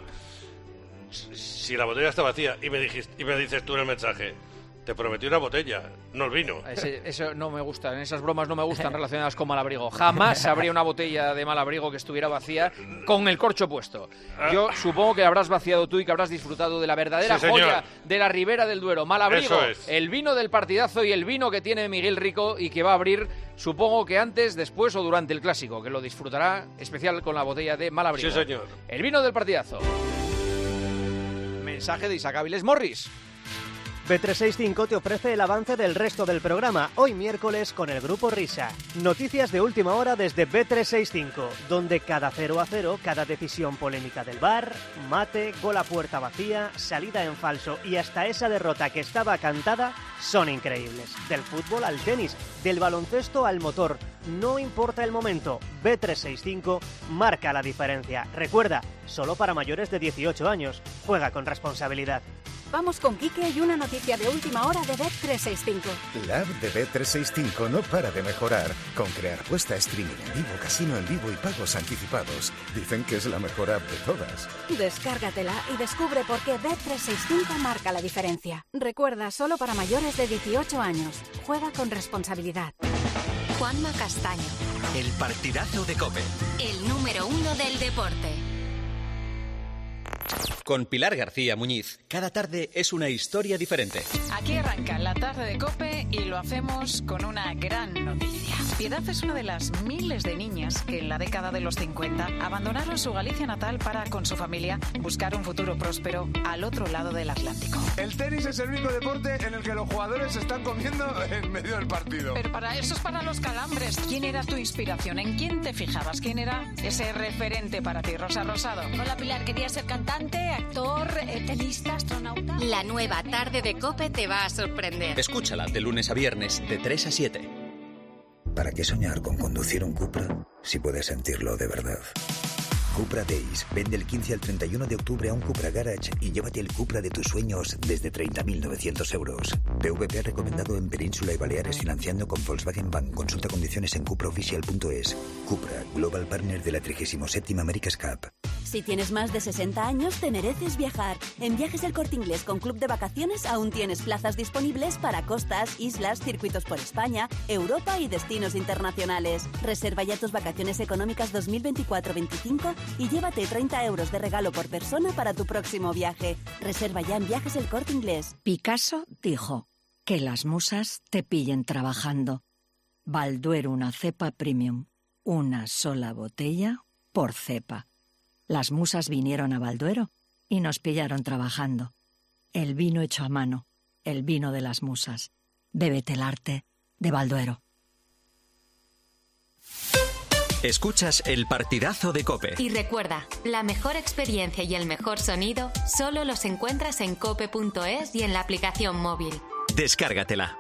si la botella está vacía y me dices tú en el mensaje... Te prometí una botella, no el vino. Eso no me gusta, esas bromas no me gustan relacionadas con Malabrigo. Jamás habría una botella de Malabrigo que estuviera vacía con el corcho puesto. Yo supongo que la habrás vaciado tú y que habrás disfrutado de la verdadera joya de la Ribera del Duero. Malabrigo, el vino del partidazo y el vino que tiene Miguel Rico y que va a abrir, supongo que antes, después o durante el Clásico, que lo disfrutará especial con la botella de Malabrigo. Sí, señor. El vino del partidazo. Mensaje de Isaac Áviles Morris. Bet365 te ofrece el avance del resto del programa, hoy miércoles con el Grupo Risa. Noticias de última hora desde Bet365, donde cada 0-0, cada decisión polémica del VAR, mate, gol a puerta vacía, salida en falso y hasta esa derrota que estaba cantada, son increíbles. Del fútbol al tenis, del baloncesto al motor, no importa el momento, Bet365 marca la diferencia. Recuerda, solo para mayores de 18 años, juega con responsabilidad. Vamos con Quique y una noticia de última hora de Bet365. La app de Bet365 no para de mejorar, con crear puesta, streaming en vivo, casino en vivo y pagos anticipados. Dicen que es la mejor app de todas. Descárgatela y descubre por qué Bet365 marca la diferencia. Recuerda, solo para mayores de 18 años. Juega con responsabilidad. Juanma Castaño. El partidazo de COPE. El número 1 del deporte. Con Pilar García Muñiz, cada tarde es una historia diferente. Aquí arranca la tarde de COPE y lo hacemos con una gran noticia. Piedad es una de las miles de niñas que en la década de los 50 abandonaron su Galicia natal para, con su familia, buscar un futuro próspero al otro lado del Atlántico. El tenis es el único deporte en el que los jugadores se están comiendo en medio del partido. Pero para eso es para los calambres. ¿Quién era tu inspiración? ¿En quién te fijabas? ¿Quién era ese referente para ti, Rosa Rosado? Hola Pilar, quería ser cantante, actor, tenista, astronauta. La nueva tarde de COPE te va a sorprender. Escúchala de lunes a viernes de 3 a 7. ¿Para qué soñar con conducir un Cupra si puedes sentirlo de verdad? Cupra Days. Vende el 15 al 31 de octubre a un Cupra Garage y llévate el Cupra de tus sueños desde 30.900 euros. PVP recomendado en Península y Baleares financiando con Volkswagen Bank. Consulta condiciones en cupraoficial.es. Cupra, Global Partner de la 37ª America's Cup. Si tienes más de 60 años, te mereces viajar. En Viajes El Corte Inglés con Club de Vacaciones aún tienes plazas disponibles para costas, islas, circuitos por España, Europa y destinos internacionales. Reserva ya tus vacaciones económicas 2024-25 y llévate 30 euros de regalo por persona para tu próximo viaje. Reserva ya en Viajes El Corte Inglés. Picasso dijo: que las musas te pillen trabajando. Balduero, una cepa premium. Una sola botella por cepa. Las musas vinieron a Balduero y nos pillaron trabajando. El vino hecho a mano, el vino de las musas. Bébete el arte de Balduero. Escuchas el partidazo de COPE. Y recuerda, la mejor experiencia y el mejor sonido solo los encuentras en cope.es y en la aplicación móvil. Descárgatela.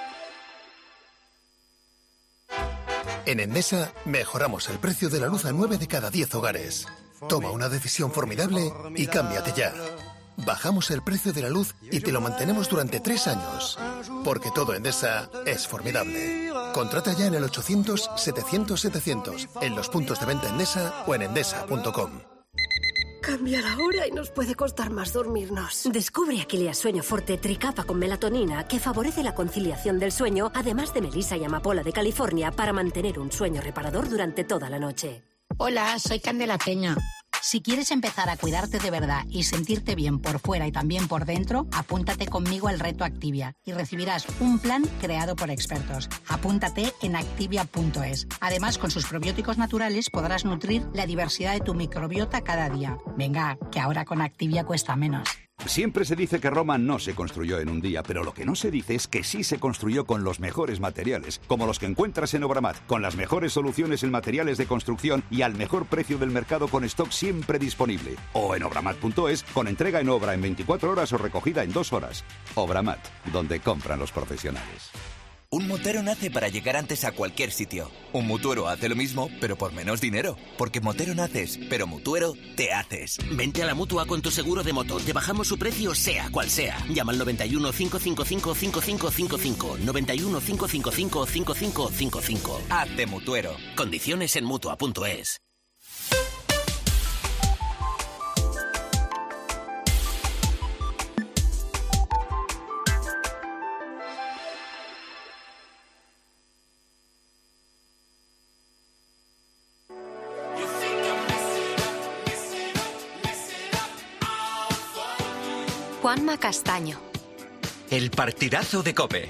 En Endesa mejoramos el precio de la luz a 9 de cada 10 hogares. Toma una decisión formidable y cámbiate ya. Bajamos el precio de la luz y te lo mantenemos durante 3 años. Porque todo Endesa es formidable. Contrata ya en el 800-700-700, en los puntos de venta Endesa o en endesa.com. Cambia la hora y nos puede costar más dormirnos. Descubre Aquilea Sueño Forte Tricapa con melatonina, que favorece la conciliación del sueño, además de melisa y amapola de California, para mantener un sueño reparador durante toda la noche. Hola, soy Candela Peña. Si quieres empezar a cuidarte de verdad y sentirte bien por fuera y también por dentro, apúntate conmigo al reto Activia y recibirás un plan creado por expertos. Apúntate en activia.es. Además, con sus probióticos naturales podrás nutrir la diversidad de tu microbiota cada día. Venga, que ahora con Activia cuesta menos. Siempre se dice que Roma no se construyó en un día, pero lo que no se dice es que sí se construyó con los mejores materiales, como los que encuentras en Obramat, con las mejores soluciones en materiales de construcción y al mejor precio del mercado con stock siempre disponible. O en obramat.es, con entrega en obra en 24 horas o recogida en 2 horas. Obramat, donde compran los profesionales. Un motero nace para llegar antes a cualquier sitio. Un mutuero hace lo mismo, pero por menos dinero. Porque motero naces, pero mutuero te haces. Vente a la Mutua con tu seguro de moto. Te bajamos su precio sea cual sea. Llama al 91 555 5555. 91 555 5555. Hazte mutuero. Condiciones en Mutua.es. Juanma Castaño. El partidazo de COPE.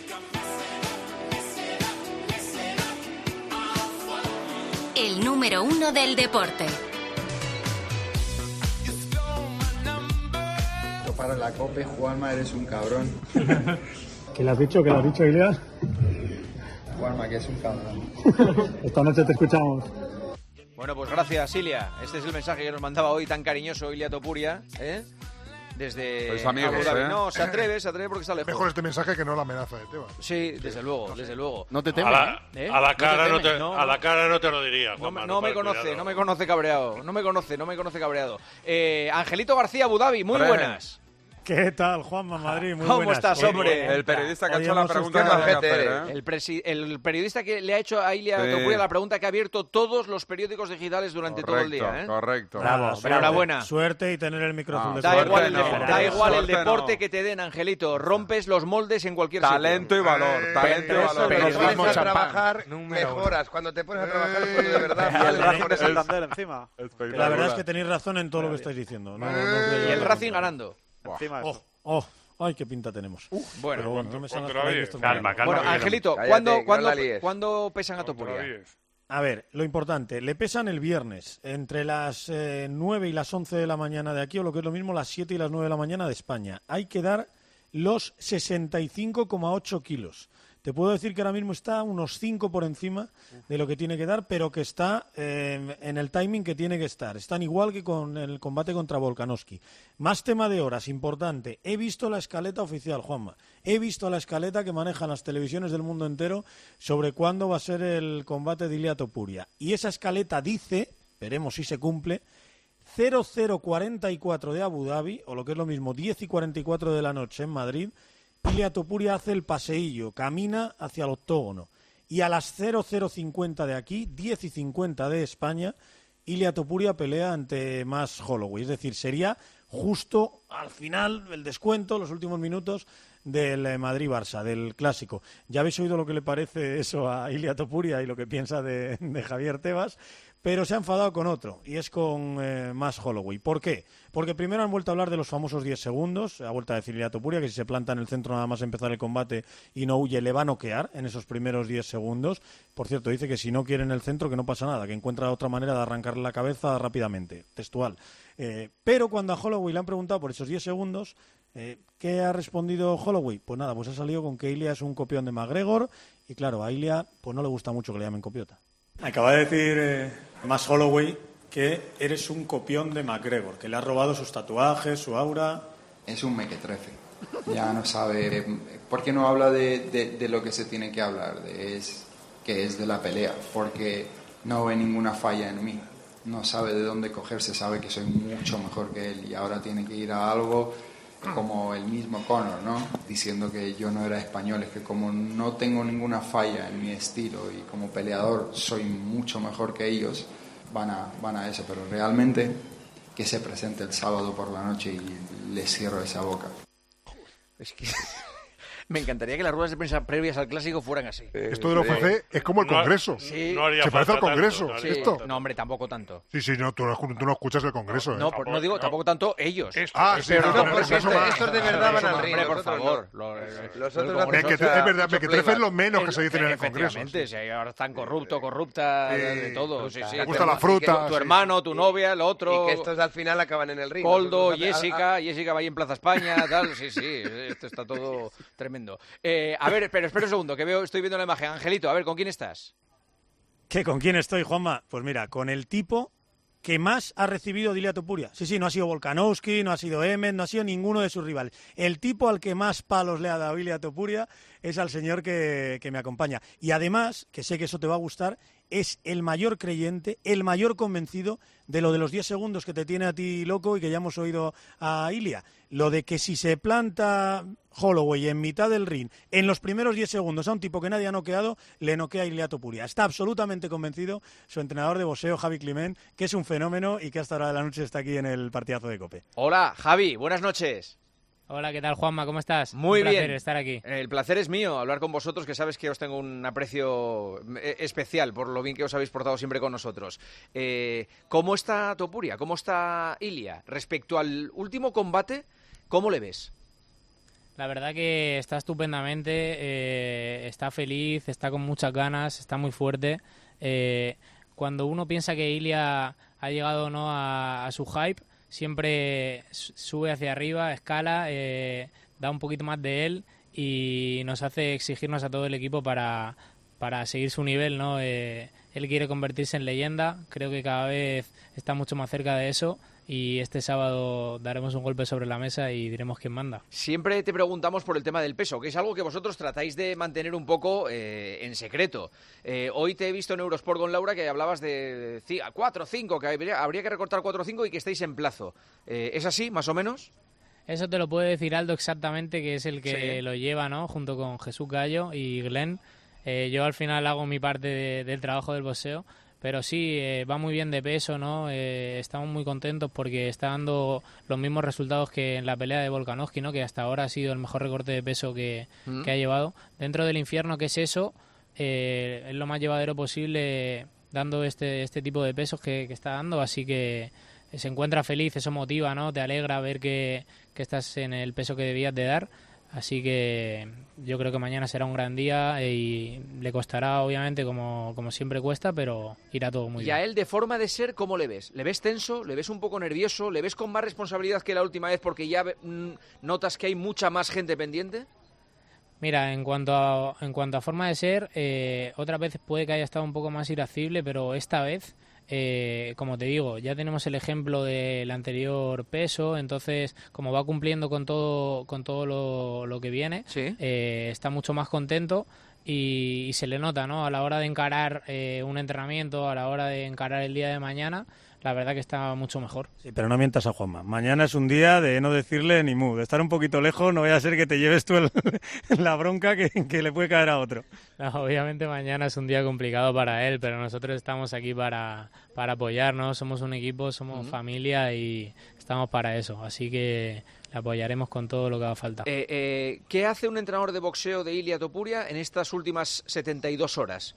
El número 1 del deporte. para la COPE. Juanma, eres un cabrón. ¿Qué le has dicho? ¿Qué le has dicho, Ilia? Juanma, que es un cabrón. Esta noche te escuchamos. Bueno, pues gracias, Ilia. Este es el mensaje que nos mandaba hoy tan cariñoso Ilia Topuria, desde Sois amigos, Abu Dhabi. No, se atreve porque está lejos. Mejor este mensaje que no la amenaza de Tebas. Sí, desde luego, desde luego. No te temes, a la cara no te lo diría, Juanma. No me conoce cabreado. No me conoce cabreado. Angelito García, Abu Dhabi, muy buenas. ¿Qué tal, Juanma Madrid? Muy ¿Cómo buenas. estás, hombre? El periodista que ha hecho la pregunta el periodista que le ha hecho a Ilia Topuria la pregunta que ha abierto todos los periódicos digitales durante todo el día. Correcto. Bravo, enhorabuena. Suerte y tener el micrófono. Da igual el deporte que te den, Angelito. Rompes los moldes en cualquier sitio. Talento y valor. Pero vamos a trabajar, mejoras. Cuando te pones a trabajar, de verdad. Y el Racing de Santander encima. La verdad es que tenéis razón en todo lo que estáis diciendo. Y el Racing ganando. Ay, qué pinta tenemos. Bueno, no me calma. Bueno, Angelito, ¿cuándo pesan a Topuria? A ver, lo importante, le pesan el viernes, entre las 9 y las 11 de la mañana de aquí, o lo que es lo mismo, las 7 y las 9 de la mañana de España. Hay que dar los 65,8 kilos. Te puedo decir que ahora mismo está unos 5 por encima de lo que tiene que dar, pero que está en el timing que tiene que estar. Están igual que con el combate contra Volkanovski. Más tema de horas, importante. He visto la escaleta oficial, Juanma. He visto la escaleta que manejan las televisiones del mundo entero sobre cuándo va a ser el combate de Ilia Topuria. Y esa escaleta dice, veremos si se cumple, 00:44 de Abu Dhabi, o lo que es lo mismo, 10:44 de la noche en Madrid. Ilia Topuria hace el paseillo, camina hacia el octógono. Y a las 00:50 de aquí, 10:50 de España, Ilia Topuria pelea ante Max Holloway. Es decir, sería justo al final, el descuento, los últimos minutos del Madrid-Barça, del Clásico. Ya habéis oído lo que le parece eso a Ilia Topuria y lo que piensa de Javier Tebas, pero se ha enfadado con otro, y es con Max Holloway. ¿Por qué? Porque primero han vuelto a hablar de los famosos 10 segundos, ha vuelto a decir Ilia Topuria que si se planta en el centro nada más empezar el combate y no huye, le va a noquear en esos primeros 10 segundos. Por cierto, dice que si no quiere en el centro, que no pasa nada, que encuentra otra manera de arrancarle la cabeza rápidamente, textual. Pero cuando a Holloway le han preguntado por esos 10 segundos, ¿qué ha respondido Holloway? Pues nada, pues ha salido con que Ilia es un copión de McGregor, y claro, a Ilia pues no le gusta mucho que le llamen copiota. Acaba de decir Max Holloway que eres un copión de McGregor, que le has robado sus tatuajes, su aura. Es un mequetrefe. Ya no sabe. ¿Por qué no habla de lo que se tiene que hablar? Que es de la pelea. Porque no ve ninguna falla en mí. No sabe de dónde cogerse. Sabe que soy mucho mejor que él. Y ahora tiene que ir a algo como el mismo Conor, ¿no? Diciendo que yo no era español. Es que como no tengo ninguna falla en mi estilo y como peleador soy mucho mejor que ellos, van a eso. Pero realmente que se presente el sábado por la noche y le cierro esa boca. Es que me encantaría que las ruedas de prensa previas al Clásico fueran así. Esto del OFC es como el Congreso. Sí. Se parece al Congreso. Tanto, esto. No, hombre, tampoco tanto. Sí, no, tú no escuchas el Congreso. No digo tampoco tanto ellos. Sí, pero estos de verdad van al ring. Hombre, por favor. Los otros es verdad, mequetrefe es lo menos que se dice en el Congreso. Efectivamente, si ahora están corrupta, de todo. Me gusta la fruta. Tu hermano, tu novia, el otro. Y que estos al final acaban en el ring. Coldo, Jessica va ahí en Plaza España, tal. Sí, esto está todo tremendo. A ver, pero espera un segundo, que estoy viendo la imagen. Angelito, a ver, ¿con quién estás? ¿Qué? ¿Con quién estoy, Juanma? Pues mira, con el tipo que más ha recibido de Ilia Topuria. Sí, no ha sido Volkanovski, no ha sido Emmett, no ha sido ninguno de sus rivales. El tipo al que más palos le ha dado Ilia Topuria es al señor que me acompaña. Y además, que sé que eso te va a gustar, es el mayor creyente, el mayor convencido de lo de los 10 segundos que te tiene a ti loco y que ya hemos oído a Ilia. Lo de que si se planta Holloway en mitad del ring, en los primeros 10 segundos a un tipo que nadie ha noqueado, le noquea a Ilia Topuria. Está absolutamente convencido su entrenador de boxeo, Javi Climent, que es un fenómeno y que hasta ahora de la noche está aquí en el partidazo de COPE. Hola, Javi, buenas noches. Hola, ¿qué tal, Juanma? ¿Cómo estás? Muy bien. Un placer estar aquí. El placer es mío, hablar con vosotros, que sabes que os tengo un aprecio especial por lo bien que os habéis portado siempre con nosotros. ¿Cómo está Topuria? ¿Cómo está Ilia? Respecto al último combate, ¿cómo le ves? La verdad que está estupendamente, está feliz, está con muchas ganas, está muy fuerte. Cuando uno piensa que Ilia ha llegado no a su hype, siempre sube hacia arriba, escala, da un poquito más de él y nos hace exigirnos a todo el equipo para seguir su nivel, ¿no? Él quiere convertirse en leyenda, creo que cada vez está mucho más cerca de eso y este sábado daremos un golpe sobre la mesa y diremos quién manda. Siempre te preguntamos por el tema del peso, que es algo que vosotros tratáis de mantener un poco en secreto. Hoy te he visto en Eurosport con Laura que hablabas de 4 o 5, que habría que recortar 4 o 5 y que estáis en plazo. ¿Es así, más o menos? Eso te lo puede decir Aldo exactamente, que es el que lo lleva, ¿no? Junto con Jesús Gallo y Glenn. Yo al final hago mi parte del trabajo del boxeo, pero sí, va muy bien de peso, ¿no? Estamos muy contentos porque está dando los mismos resultados que en la pelea de Volkanovski, ¿no? Que hasta ahora ha sido el mejor recorte de peso que ha llevado. Dentro del infierno, que es eso, es lo más llevadero posible dando este tipo de pesos que está dando, así que se encuentra feliz, eso motiva, ¿no? Te alegra ver que estás en el peso que debías de dar. Así que yo creo que mañana será un gran día y le costará, obviamente, como siempre cuesta, pero irá todo muy bien. Y a él, de forma de ser, ¿cómo le ves? ¿Le ves tenso? ¿Le ves un poco nervioso? ¿Le ves con más responsabilidad que la última vez porque ya notas que hay mucha más gente pendiente? Mira, en cuanto a forma de ser, otras veces puede que haya estado un poco más irascible, pero esta vez... como te digo, ya tenemos el ejemplo del anterior peso, entonces como va cumpliendo con todo lo que viene, está mucho más contento y se le nota, ¿no? A la hora de encarar un entrenamiento, a la hora de encarar el día de mañana, la verdad que está mucho mejor. Sí, pero no mientas a Juanma. Mañana es un día de no decirle ni mu, de estar un poquito lejos, no vaya a ser que te lleves tú la bronca que le puede caer a otro. No, obviamente mañana es un día complicado para él, pero nosotros estamos aquí para apoyarnos, somos un equipo, somos familia y estamos para eso, así que le apoyaremos con todo lo que haga falta. ¿Qué hace un entrenador de boxeo de Ilia Topuria en estas últimas 72 horas?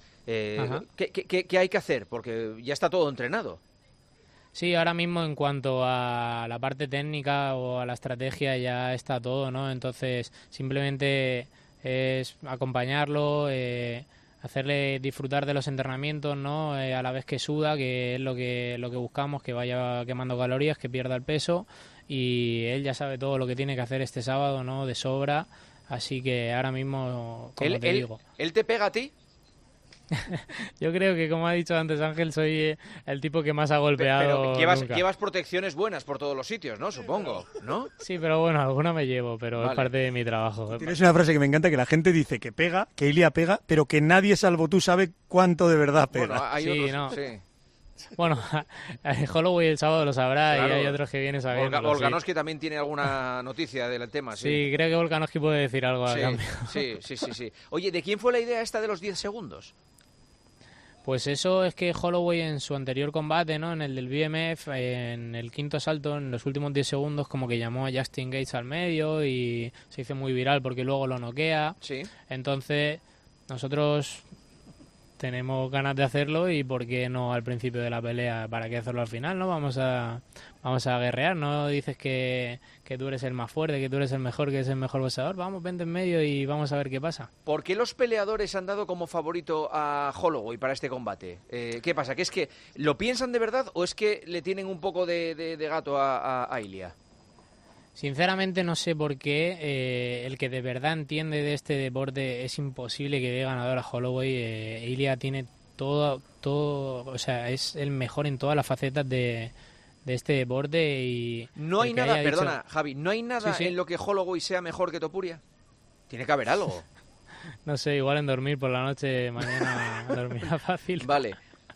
¿Qué hay que hacer? Porque ya está todo entrenado. Sí, ahora mismo en cuanto a la parte técnica o a la estrategia ya está todo, ¿no? Entonces simplemente es acompañarlo, hacerle disfrutar de los entrenamientos, ¿no? A la vez que suda, que es lo que buscamos, que vaya quemando calorías, que pierda el peso y él ya sabe todo lo que tiene que hacer este sábado, ¿no? De sobra, así que ahora mismo, como te digo. ¿Él te pega a ti? Yo creo que, como ha dicho antes Ángel, soy el tipo que más ha golpeado. Pero llevas protecciones buenas por todos los sitios, ¿no? Supongo, ¿no? Sí, pero bueno, alguna me llevo, pero vale. Es parte de mi trabajo. Tienes una frase que me encanta, que la gente dice que pega, que Ilia pega, pero que nadie salvo tú sabe cuánto de verdad pega. Bueno, hay otros, ¿no? Sí. Bueno, Holloway el sábado lo sabrá, claro. Y hay otros que vienen sabiendo. Volkanovski también tiene alguna noticia del tema, ¿sí? Sí, creo que Volkanovski puede decir algo a cambio. Sí. Oye, ¿de quién fue la idea esta de los 10 segundos? Pues eso es que Holloway en su anterior combate, ¿no? En el del BMF, en el quinto asalto, en los últimos 10 segundos, como que llamó a Justin Gates al medio y se hizo muy viral porque luego lo noquea. Sí. Entonces, nosotros tenemos ganas de hacerlo y por qué no al principio de la pelea, para qué hacerlo al final, ¿no? Vamos a guerrear, no dices que tú eres el más fuerte, que tú eres el mejor, que eres el mejor boxeador, vamos, vente en medio y vamos a ver qué pasa. ¿Por qué los peleadores han dado como favorito a Holloway para este combate? ¿Qué pasa? ¿Que es que lo piensan de verdad o es que le tienen un poco de gato a Ilia? Sinceramente no sé por qué el que de verdad entiende de este deporte es imposible que dé ganador a Holloway. Ilia tiene todo, o sea, es el mejor en todas las facetas de este deporte y... No hay nada, perdona, Javi, ¿no hay nada en lo que Holloway sea mejor que Topuria? Tiene que haber algo. No sé, igual en dormir por la noche, mañana dormirá fácil. Vale.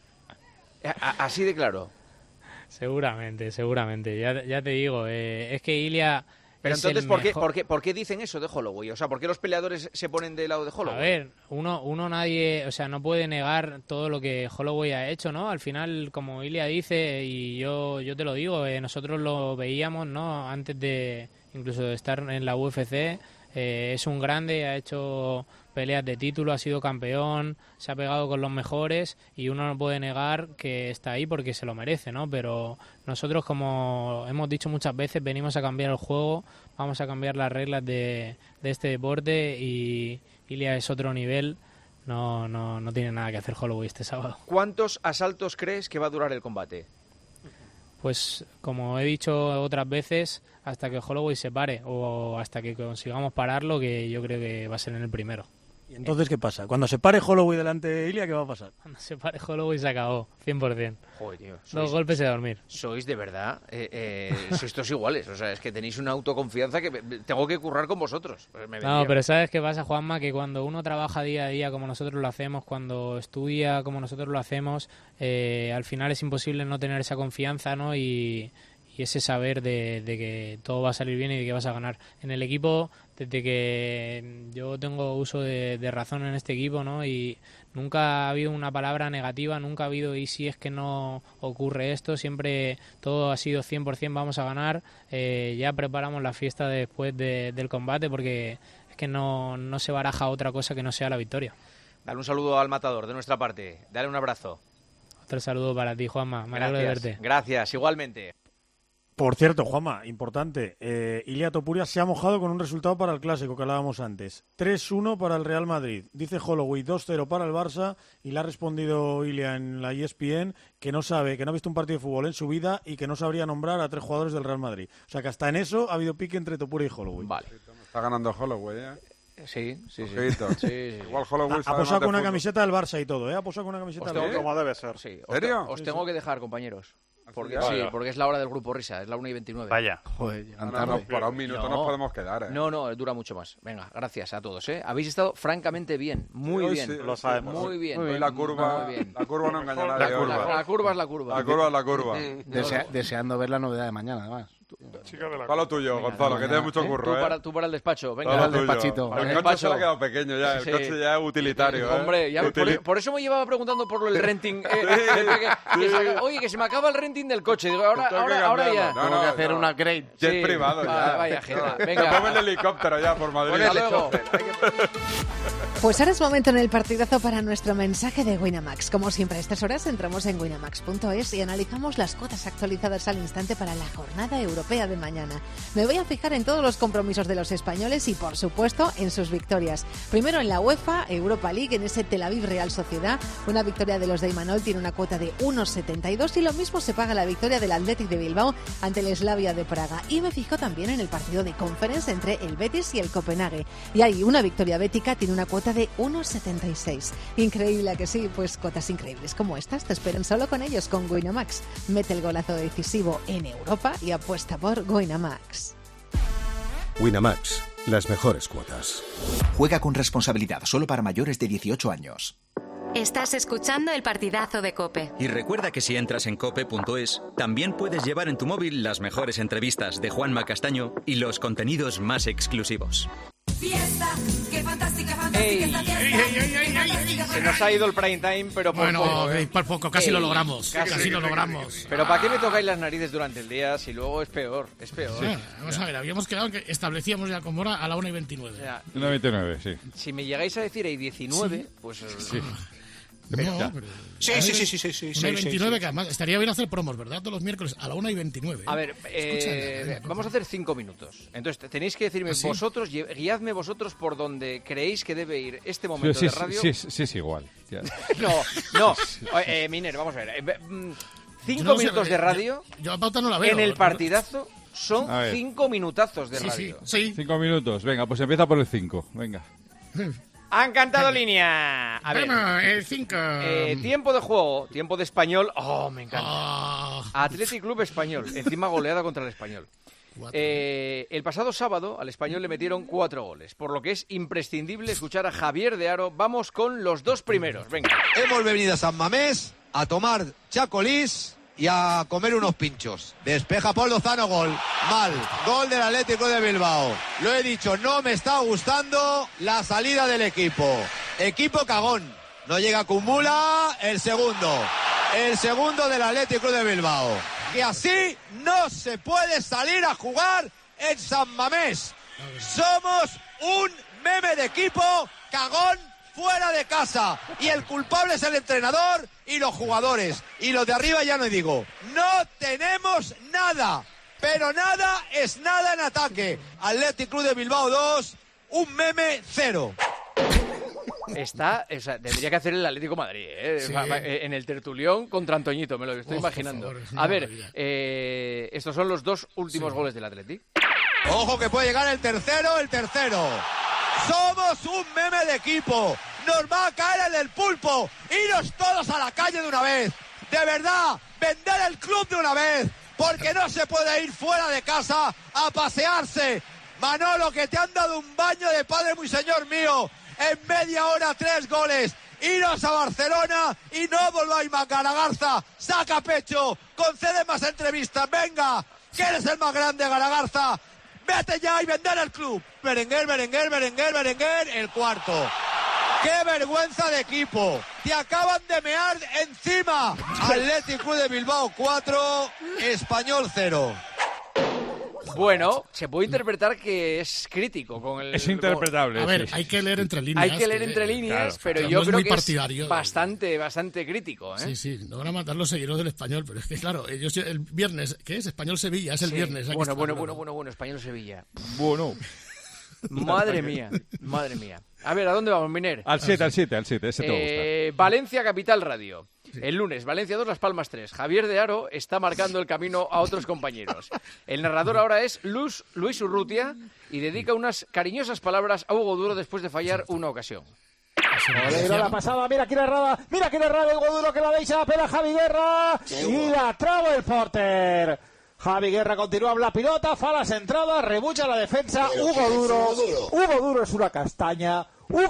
Así de claro. Seguramente. Ya te digo, es que Ilia... Pero entonces, ¿por qué dicen eso de Holloway? O sea, ¿por qué los peleadores se ponen del lado de Holloway? A ver, uno nadie, o sea, no puede negar todo lo que Holloway ha hecho, ¿no? Al final, como Ilia dice, y yo te lo digo, nosotros lo veíamos, ¿no? Antes de incluso de estar en la UFC, es un grande, ha hecho peleas de título, ha sido campeón, se ha pegado con los mejores y uno no puede negar que está ahí porque se lo merece, ¿no? Pero nosotros, como hemos dicho muchas veces, venimos a cambiar el juego, vamos a cambiar las reglas de este deporte y Ilia es otro nivel, no tiene nada que hacer Holloway este sábado. ¿Cuántos asaltos crees que va a durar el combate? pues como he dicho otras veces, hasta que Holloway se pare o hasta que consigamos pararlo, que yo creo que va a ser en el primero. ¿Y entonces qué pasa? Cuando se pare Holloway delante de Ilia, ¿qué va a pasar? Cuando se pare Holloway se acabó, 100%. Joder, tío. 2 golpes y a dormir. Sois de verdad, sois todos iguales. O sea, es que tenéis una autoconfianza que tengo que currar con vosotros. No, pero ¿sabes qué pasa, Juanma? Que cuando uno trabaja día a día como nosotros lo hacemos, cuando estudia como nosotros lo hacemos, al final es imposible no tener esa confianza, ¿no? Y ese saber de que todo va a salir bien y de que vas a ganar. En el equipo, desde que yo tengo uso de razón en este equipo, ¿no? Y nunca ha habido una palabra negativa, nunca ha habido y si es que no ocurre esto, siempre todo ha sido 100% vamos a ganar. Ya preparamos la fiesta después del combate porque es que no se baraja otra cosa que no sea la victoria. Dale un saludo al matador de nuestra parte, dale un abrazo. Otro saludo para ti, Juanma, me alegro de verte. Gracias, igualmente. Por cierto, Juanma, importante, Ilia Topuria se ha mojado con un resultado para el Clásico que hablábamos antes. 3-1 para el Real Madrid. Dice Holloway 2-0 para el Barça y le ha respondido Ilia en la ESPN que no sabe, que no ha visto un partido de fútbol en su vida y que no sabría nombrar a 3 jugadores del Real Madrid. O sea que hasta en eso ha habido pique entre Topuria y Holloway. Vale. Está ganando Holloway, ¿eh? Sí. Igual Holloway ha posado con una camiseta del Barça y todo, ¿eh? Ha posado con una camiseta del Barça. Como debe ser. Sí. ¿En serio? Os tengo que dejar, compañeros. Porque es la hora del Grupo Risa, es la 1:29. Vaya. Joder, para un minuto nos podemos quedar, ¿eh? No, dura mucho más. Venga, gracias a todos, ¿eh? Habéis estado francamente bien, muy bien. Sí, lo sabemos. Muy bien. Hoy la curva no engaña a nadie. La curva es la curva. La curva. Deseando ver la novedad de mañana, además. Para lo tuyo, Gonzalo, que tienes mucho curro, ¿eh? Tú para el despacho, venga. Para el despachito. El coche se le ha quedado pequeño ya, el coche ya es utilitario, ¿eh? Hombre, ya por eso me llevaba preguntando por el renting. Oye, que se me acaba el renting del coche. Digo, ahora ya. Tengo que hacer una upgrade. Jet privado ya. Vaya jeta. Venga. Ponme el helicóptero ya por Madrid. Hasta luego. Pues ahora es momento en el partidazo para nuestro mensaje de Winamax. Como siempre a estas horas entramos en winamax.es y analizamos las cuotas actualizadas al instante para la jornada europea de mañana. Me voy a fijar en todos los compromisos de los españoles y por supuesto en sus victorias. Primero en la UEFA Europa League, en ese Tel Aviv Real Sociedad, una victoria de los de Imanol tiene una cuota de 1,72 y lo mismo se paga la victoria del Athletic de Bilbao ante el Slavia de Praga. Y me fijo también en el partido de Conference entre el Betis y el Copenhague. Y ahí una victoria bética tiene una cuota de 1,76. Increíble, ¿a que sí? Pues cuotas increíbles como estas te esperan solo con ellos, con Winamax. Mete el golazo decisivo en Europa y apuesta por Winamax. Winamax, las mejores cuotas. Juega con responsabilidad, solo para mayores de 18 años. Estás escuchando el partidazo de COPE. Y recuerda que si entras en cope.es, también puedes llevar en tu móvil las mejores entrevistas de Juanma Castaño y los contenidos más exclusivos. Fiesta, qué fantástica fiesta. Se nos ha ido el prime time, pero por poco, casi lo logramos. Casi lo logramos. Pero ¿para qué me tocáis las narices durante el día si luego es peor? Es peor. Sí, vamos a ver, habíamos quedado que establecíamos ya con Mora a la 1:29. 1:29, sí. Si me llegáis a decir 19, pues... Sí. No, pero... Sí. 1:29, que además estaría bien hacer promos, ¿verdad? Todos los miércoles a la 1:29. A ver, vamos a hacer 5 minutos. Entonces, tenéis que decirme vosotros, guiadme vosotros por donde creéis que debe ir este momento de radio. Sí, es igual. No. Miner, vamos a ver. 5 minutos de radio yo la pauta no la veo, en el partidazo son 5 minutazos de radio. Sí. 5 minutos. Venga, pues empieza por el 5. Venga. Han cantado línea. A ver. El 5. Tiempo de juego, tiempo de Español. Oh, me encanta. Athletic Club Español, encima goleada contra el Español. El pasado sábado al Español le metieron 4 goles, por lo que es imprescindible escuchar a Javier de Aro. Vamos con los 2 primeros. Venga. Hemos venido a San Mamés a tomar chacolís y a comer unos pinchos. Despeja Paul Lozano, gol. Mal. Gol del Atlético de Bilbao. Lo he dicho, no me está gustando la salida del equipo. Equipo cagón. No llega Kumbula, el segundo. El segundo del Atlético de Bilbao. Que así no se puede salir a jugar en San Mamés. Somos un meme de equipo cagón fuera de casa. Y el culpable es el entrenador y los jugadores. Y los de arriba ya no digo. No tenemos nada. Pero nada es nada en ataque. Athletic Club de Bilbao 2, un meme 0. tendría que hacer el Atlético de Madrid, Sí. en el tertulión contra Antoñito, me lo estoy imaginando. Por favor, A ver, maravilla. estos son los 2 últimos goles del Atlético. Ojo que puede llegar el tercero. Somos un meme de equipo. Nos va a caer el del pulpo. Iros todos a la calle de una vez. De verdad, vender el club de una vez. Porque no se puede ir fuera de casa a pasearse. Manolo, que te han dado un baño de padre muy señor mío. En media hora 3 goles. Iros a Barcelona y no volváis más. Garagarza, saca pecho. Concede más entrevistas. Venga, que eres el más grande, Garagarza. Vete ya y vender el club. Berenguer, el cuarto. ¡Qué vergüenza de equipo! ¡Te acaban de mear encima! Athletic Club de Bilbao 4, Español 0. Bueno, se puede interpretar que es crítico con el... Es interpretable. A ver, hay que leer entre líneas. Hay que leer entre líneas, claro, pero no yo es creo muy que partidario. es bastante crítico, ¿eh? Sí, no van a matar los seguidores del Español, pero es que claro, ellos el viernes, ¿qué es? Español-Sevilla, es el viernes. Bueno, Español-Sevilla. Bueno. Madre mía. A ver, ¿a dónde vamos, Miner? Al 7, ese te gusta. Valencia Capital Radio. El lunes, Valencia 2, Las Palmas 3. Javier de Haro está marcando el camino a otros compañeros. El narrador ahora es Luis Urrutia y dedica unas cariñosas palabras a Hugo Duro después de fallar una ocasión. La pasada, mira quién errada, Hugo Duro que la deja la pela Javi Guerra y la traba el porter. Javi Guerra continúa amb la pilota, fa les entrades, rebutja la defensa. Hugo Duro es una castaña.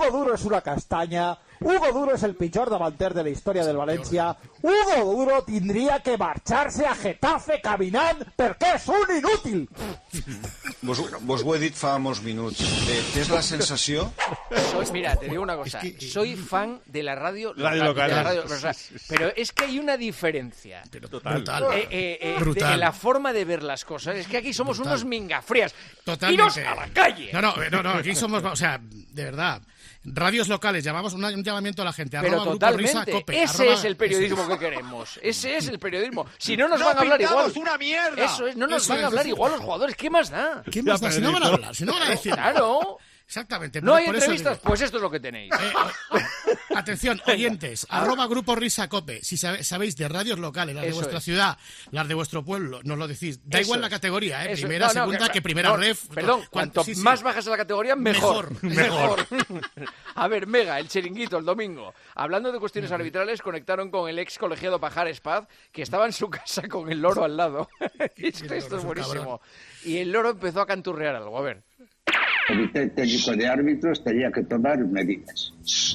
Hugo Duro es el pitjor davanter de la història del València. Hugo Duro tindria que marxar-se a Getafe caminant perquè és un inútil. Vos ho he dit fa molts minuts. Tens la sensació... Mira, te digo una cosa. Soy fan de la radio local. Pero es que hay una diferencia. Brutal. De la forma de ver las cosas. Es que aquí somos unos mingafrías. Totalmente. ¡Iros a la calle! No, aquí somos... O sea, de verdad... Radios locales, llamamos un llamamiento a la gente. Pero totalmente, ese es el periodismo que queremos. Ese es el periodismo. Si no nos van a hablar igual. ¡Una mierda! Eso es, no nos van a hablar igual los jugadores. ¿Qué más da? ¿Qué más da? Si no van a hablar, si no van a decir. Claro. Exactamente. No hay entrevistas, pues esto es lo que tenéis. Atención, oyentes, @Grupo Risa Cope. Si sabéis de radios locales, las de vuestra ciudad, las de vuestro pueblo, nos lo decís. Da igual la categoría, primera, segunda, que primera ref. Perdón, cuanto más bajas a la categoría, mejor. A ver, Mega, el chiringuito, el domingo. Hablando de cuestiones arbitrales, conectaron con el ex colegiado Pajar Espaz, que estaba en su casa con el loro al lado. Esto es buenísimo. Y el loro empezó a canturrear algo, a ver. El Comité Técnico de Árbitros tenía que tomar medidas.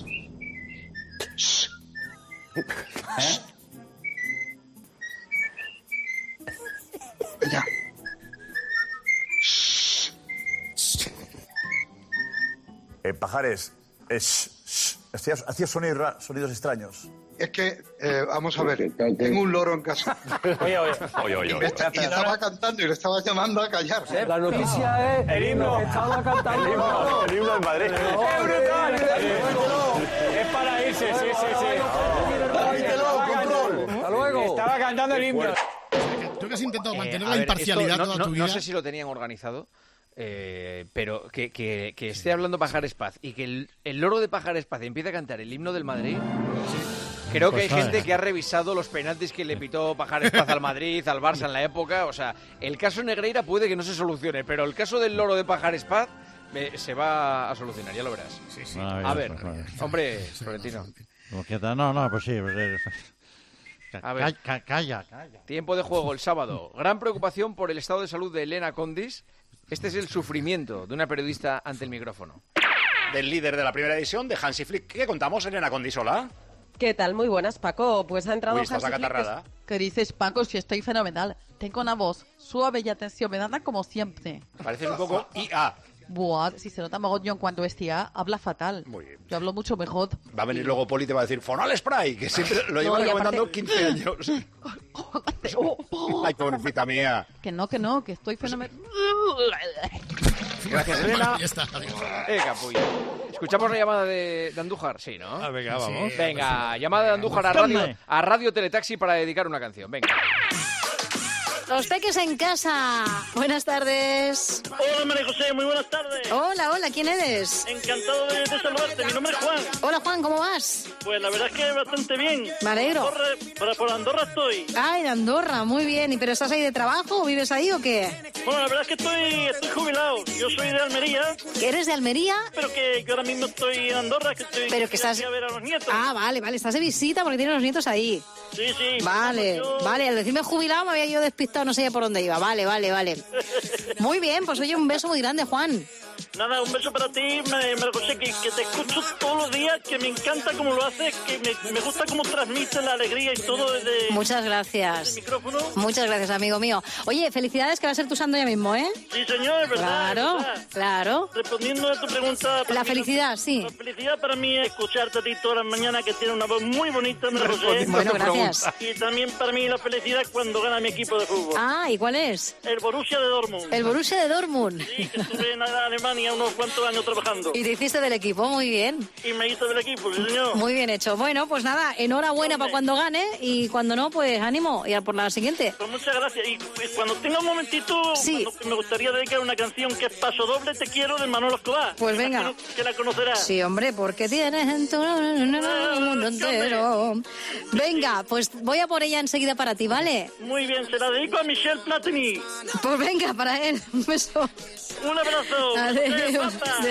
Ya. Pajares, hacías sonidos extraños. Es que, vamos a ver, tengo un loro en casa. Oye. Y estaba cantando y le estaba llamando a callar. La noticia es... El himno. Estaba cantando. El himno en Madrid. Es para irse, sí. Hasta luego. Estaba cantando el himno. Tú que has intentado mantener la imparcialidad toda tu vida. No sé si lo tenían organizado. Pero que esté hablando Pajar Espaz y que el loro de Pajar Espaz empiece a cantar el himno del Madrid. Creo que hay gente que ha revisado los penaltis que le pitó Pajar Espaz al Madrid, al Barça en la época. O sea, el caso Negreira puede que no se solucione, pero el caso del loro de Pajar Espaz se va a solucionar, ya lo verás. Sí. A ver, hombre, Florentino. No, pues sí. A ver. Calla. Tiempo de juego el sábado. Gran preocupación por el estado de salud de Elena Condis. Este es el sufrimiento de una periodista ante el micrófono. Del líder de la primera edición, de Hansi Flick. ¿Qué contamos, Elena Condis? Hola. ¿Qué tal? Muy buenas, Paco. Pues ha entrado ¿estás Hansi acatarrada? Flick. ¿Qué dices, Paco? Si estoy fenomenal. Tengo una voz suave y atencionada como siempre. Pareces un poco IA. Buah, si se nota mogollón cuando es tía, habla fatal. Muy bien. Yo hablo mucho mejor. Va a venir luego Poli y te va a decir Fonal Spray, que siempre lo lleva recomendando aparte... 15 años. Ay, pobrecita mía. Que no, que estoy fenomenal. Gracias, Elena. Capullo. ¿Escuchamos la llamada de Andújar? Sí, ¿no? Venga, vamos. Sí. Venga, llamada de Andújar a Radio Teletaxi para dedicar una canción. Venga. Los peques en casa. Buenas tardes. Hola, María José, muy buenas tardes. Hola, ¿quién eres? Encantado de saludarte, mi nombre es Juan. Hola, Juan, ¿cómo vas? Pues la verdad es que bastante bien. Me alegro. Por Andorra estoy. Ay, de Andorra, muy bien. ¿Y pero estás ahí de trabajo o vives ahí o qué? Bueno, la verdad es que estoy jubilado. Yo soy de Almería. ¿Eres de Almería? Pero que ahora mismo estoy en Andorra, pero que estás... a ver a los nietos. Ah, vale, estás de visita porque tienes los nietos ahí. Sí. Vale, al decirme jubilado me había yo despistado, no sabía por dónde iba. Vale. Muy bien, pues oye, un beso muy grande, Juan. Nada, un beso para ti, María José, que te escucho todos los días, que me encanta cómo lo haces, que me gusta cómo transmites la alegría y todo desde... Muchas gracias. Desde el micrófono. Muchas gracias, amigo mío. Oye, felicidades, que va a ser tu santo ya mismo, ¿eh? Sí, señor, es verdad. Claro. Respondiendo a tu pregunta... La felicidad, sí. La felicidad para mí es escucharte a ti todas las mañanas, que tiene una voz muy bonita, María José. Bueno, gracias. Y también para mí la felicidad cuando gana mi equipo de fútbol. Ah, ¿y cuál es? El Borussia de Dortmund. El Borussia de Dortmund. Sí, que estuve en Alemania unos cuantos años trabajando. Y te hiciste del equipo, muy bien. Y me hice del equipo, sí, señor. Muy bien hecho. Bueno, pues nada, enhorabuena para cuando gane y cuando no, pues ánimo. Y a por la siguiente. Pues muchas gracias. Y cuando tenga un momentito, sí. Me gustaría dedicar una canción que es Paso Doble, Te Quiero, de Manolo Escobar. Pues venga. Que la conocerás. Sí, hombre, porque tienes en tu mundo entero. Venga, pues voy a por ella enseguida para ti, ¿vale? Muy bien, se la dedico a Michel Platini. Pues venga, para él. Un beso. Un abrazo. Adiós.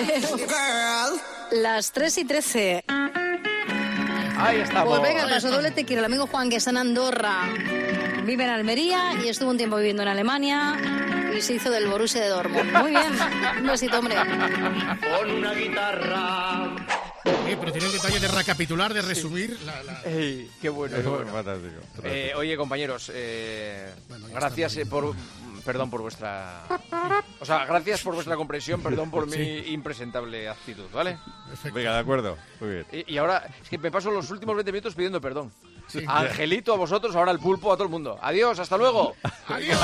Las 3:13. Ahí estamos. Pues venga, Paso Doble, Te Quiero. El amigo Juan, que está en Andorra, vive en Almería y estuvo un tiempo viviendo en Alemania y se hizo del Borussia de Dortmund. Muy bien. Un besito, hombre. Con una guitarra. Pero tiene el detalle de recapitular, de resumir. Ey, qué bueno. Fantástico. Oye, compañeros, gracias por... Perdón por vuestra... O sea, gracias por vuestra comprensión, perdón por mi impresentable actitud, ¿vale? Perfecto. Venga, de acuerdo. Muy bien. Y ahora, es que me paso los últimos 20 minutos pidiendo perdón. Sí. A Angelito, a vosotros, ahora al Pulpo, a todo el mundo. Adiós, hasta luego. Adiós.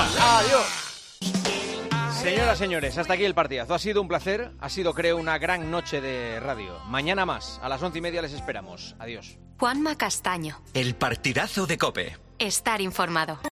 Señoras, señores, hasta aquí el partidazo. Ha sido un placer, ha sido, creo, una gran noche de radio. Mañana más, a las 11:30 les esperamos. Adiós. Juanma Castaño. El partidazo de COPE. Estar informado.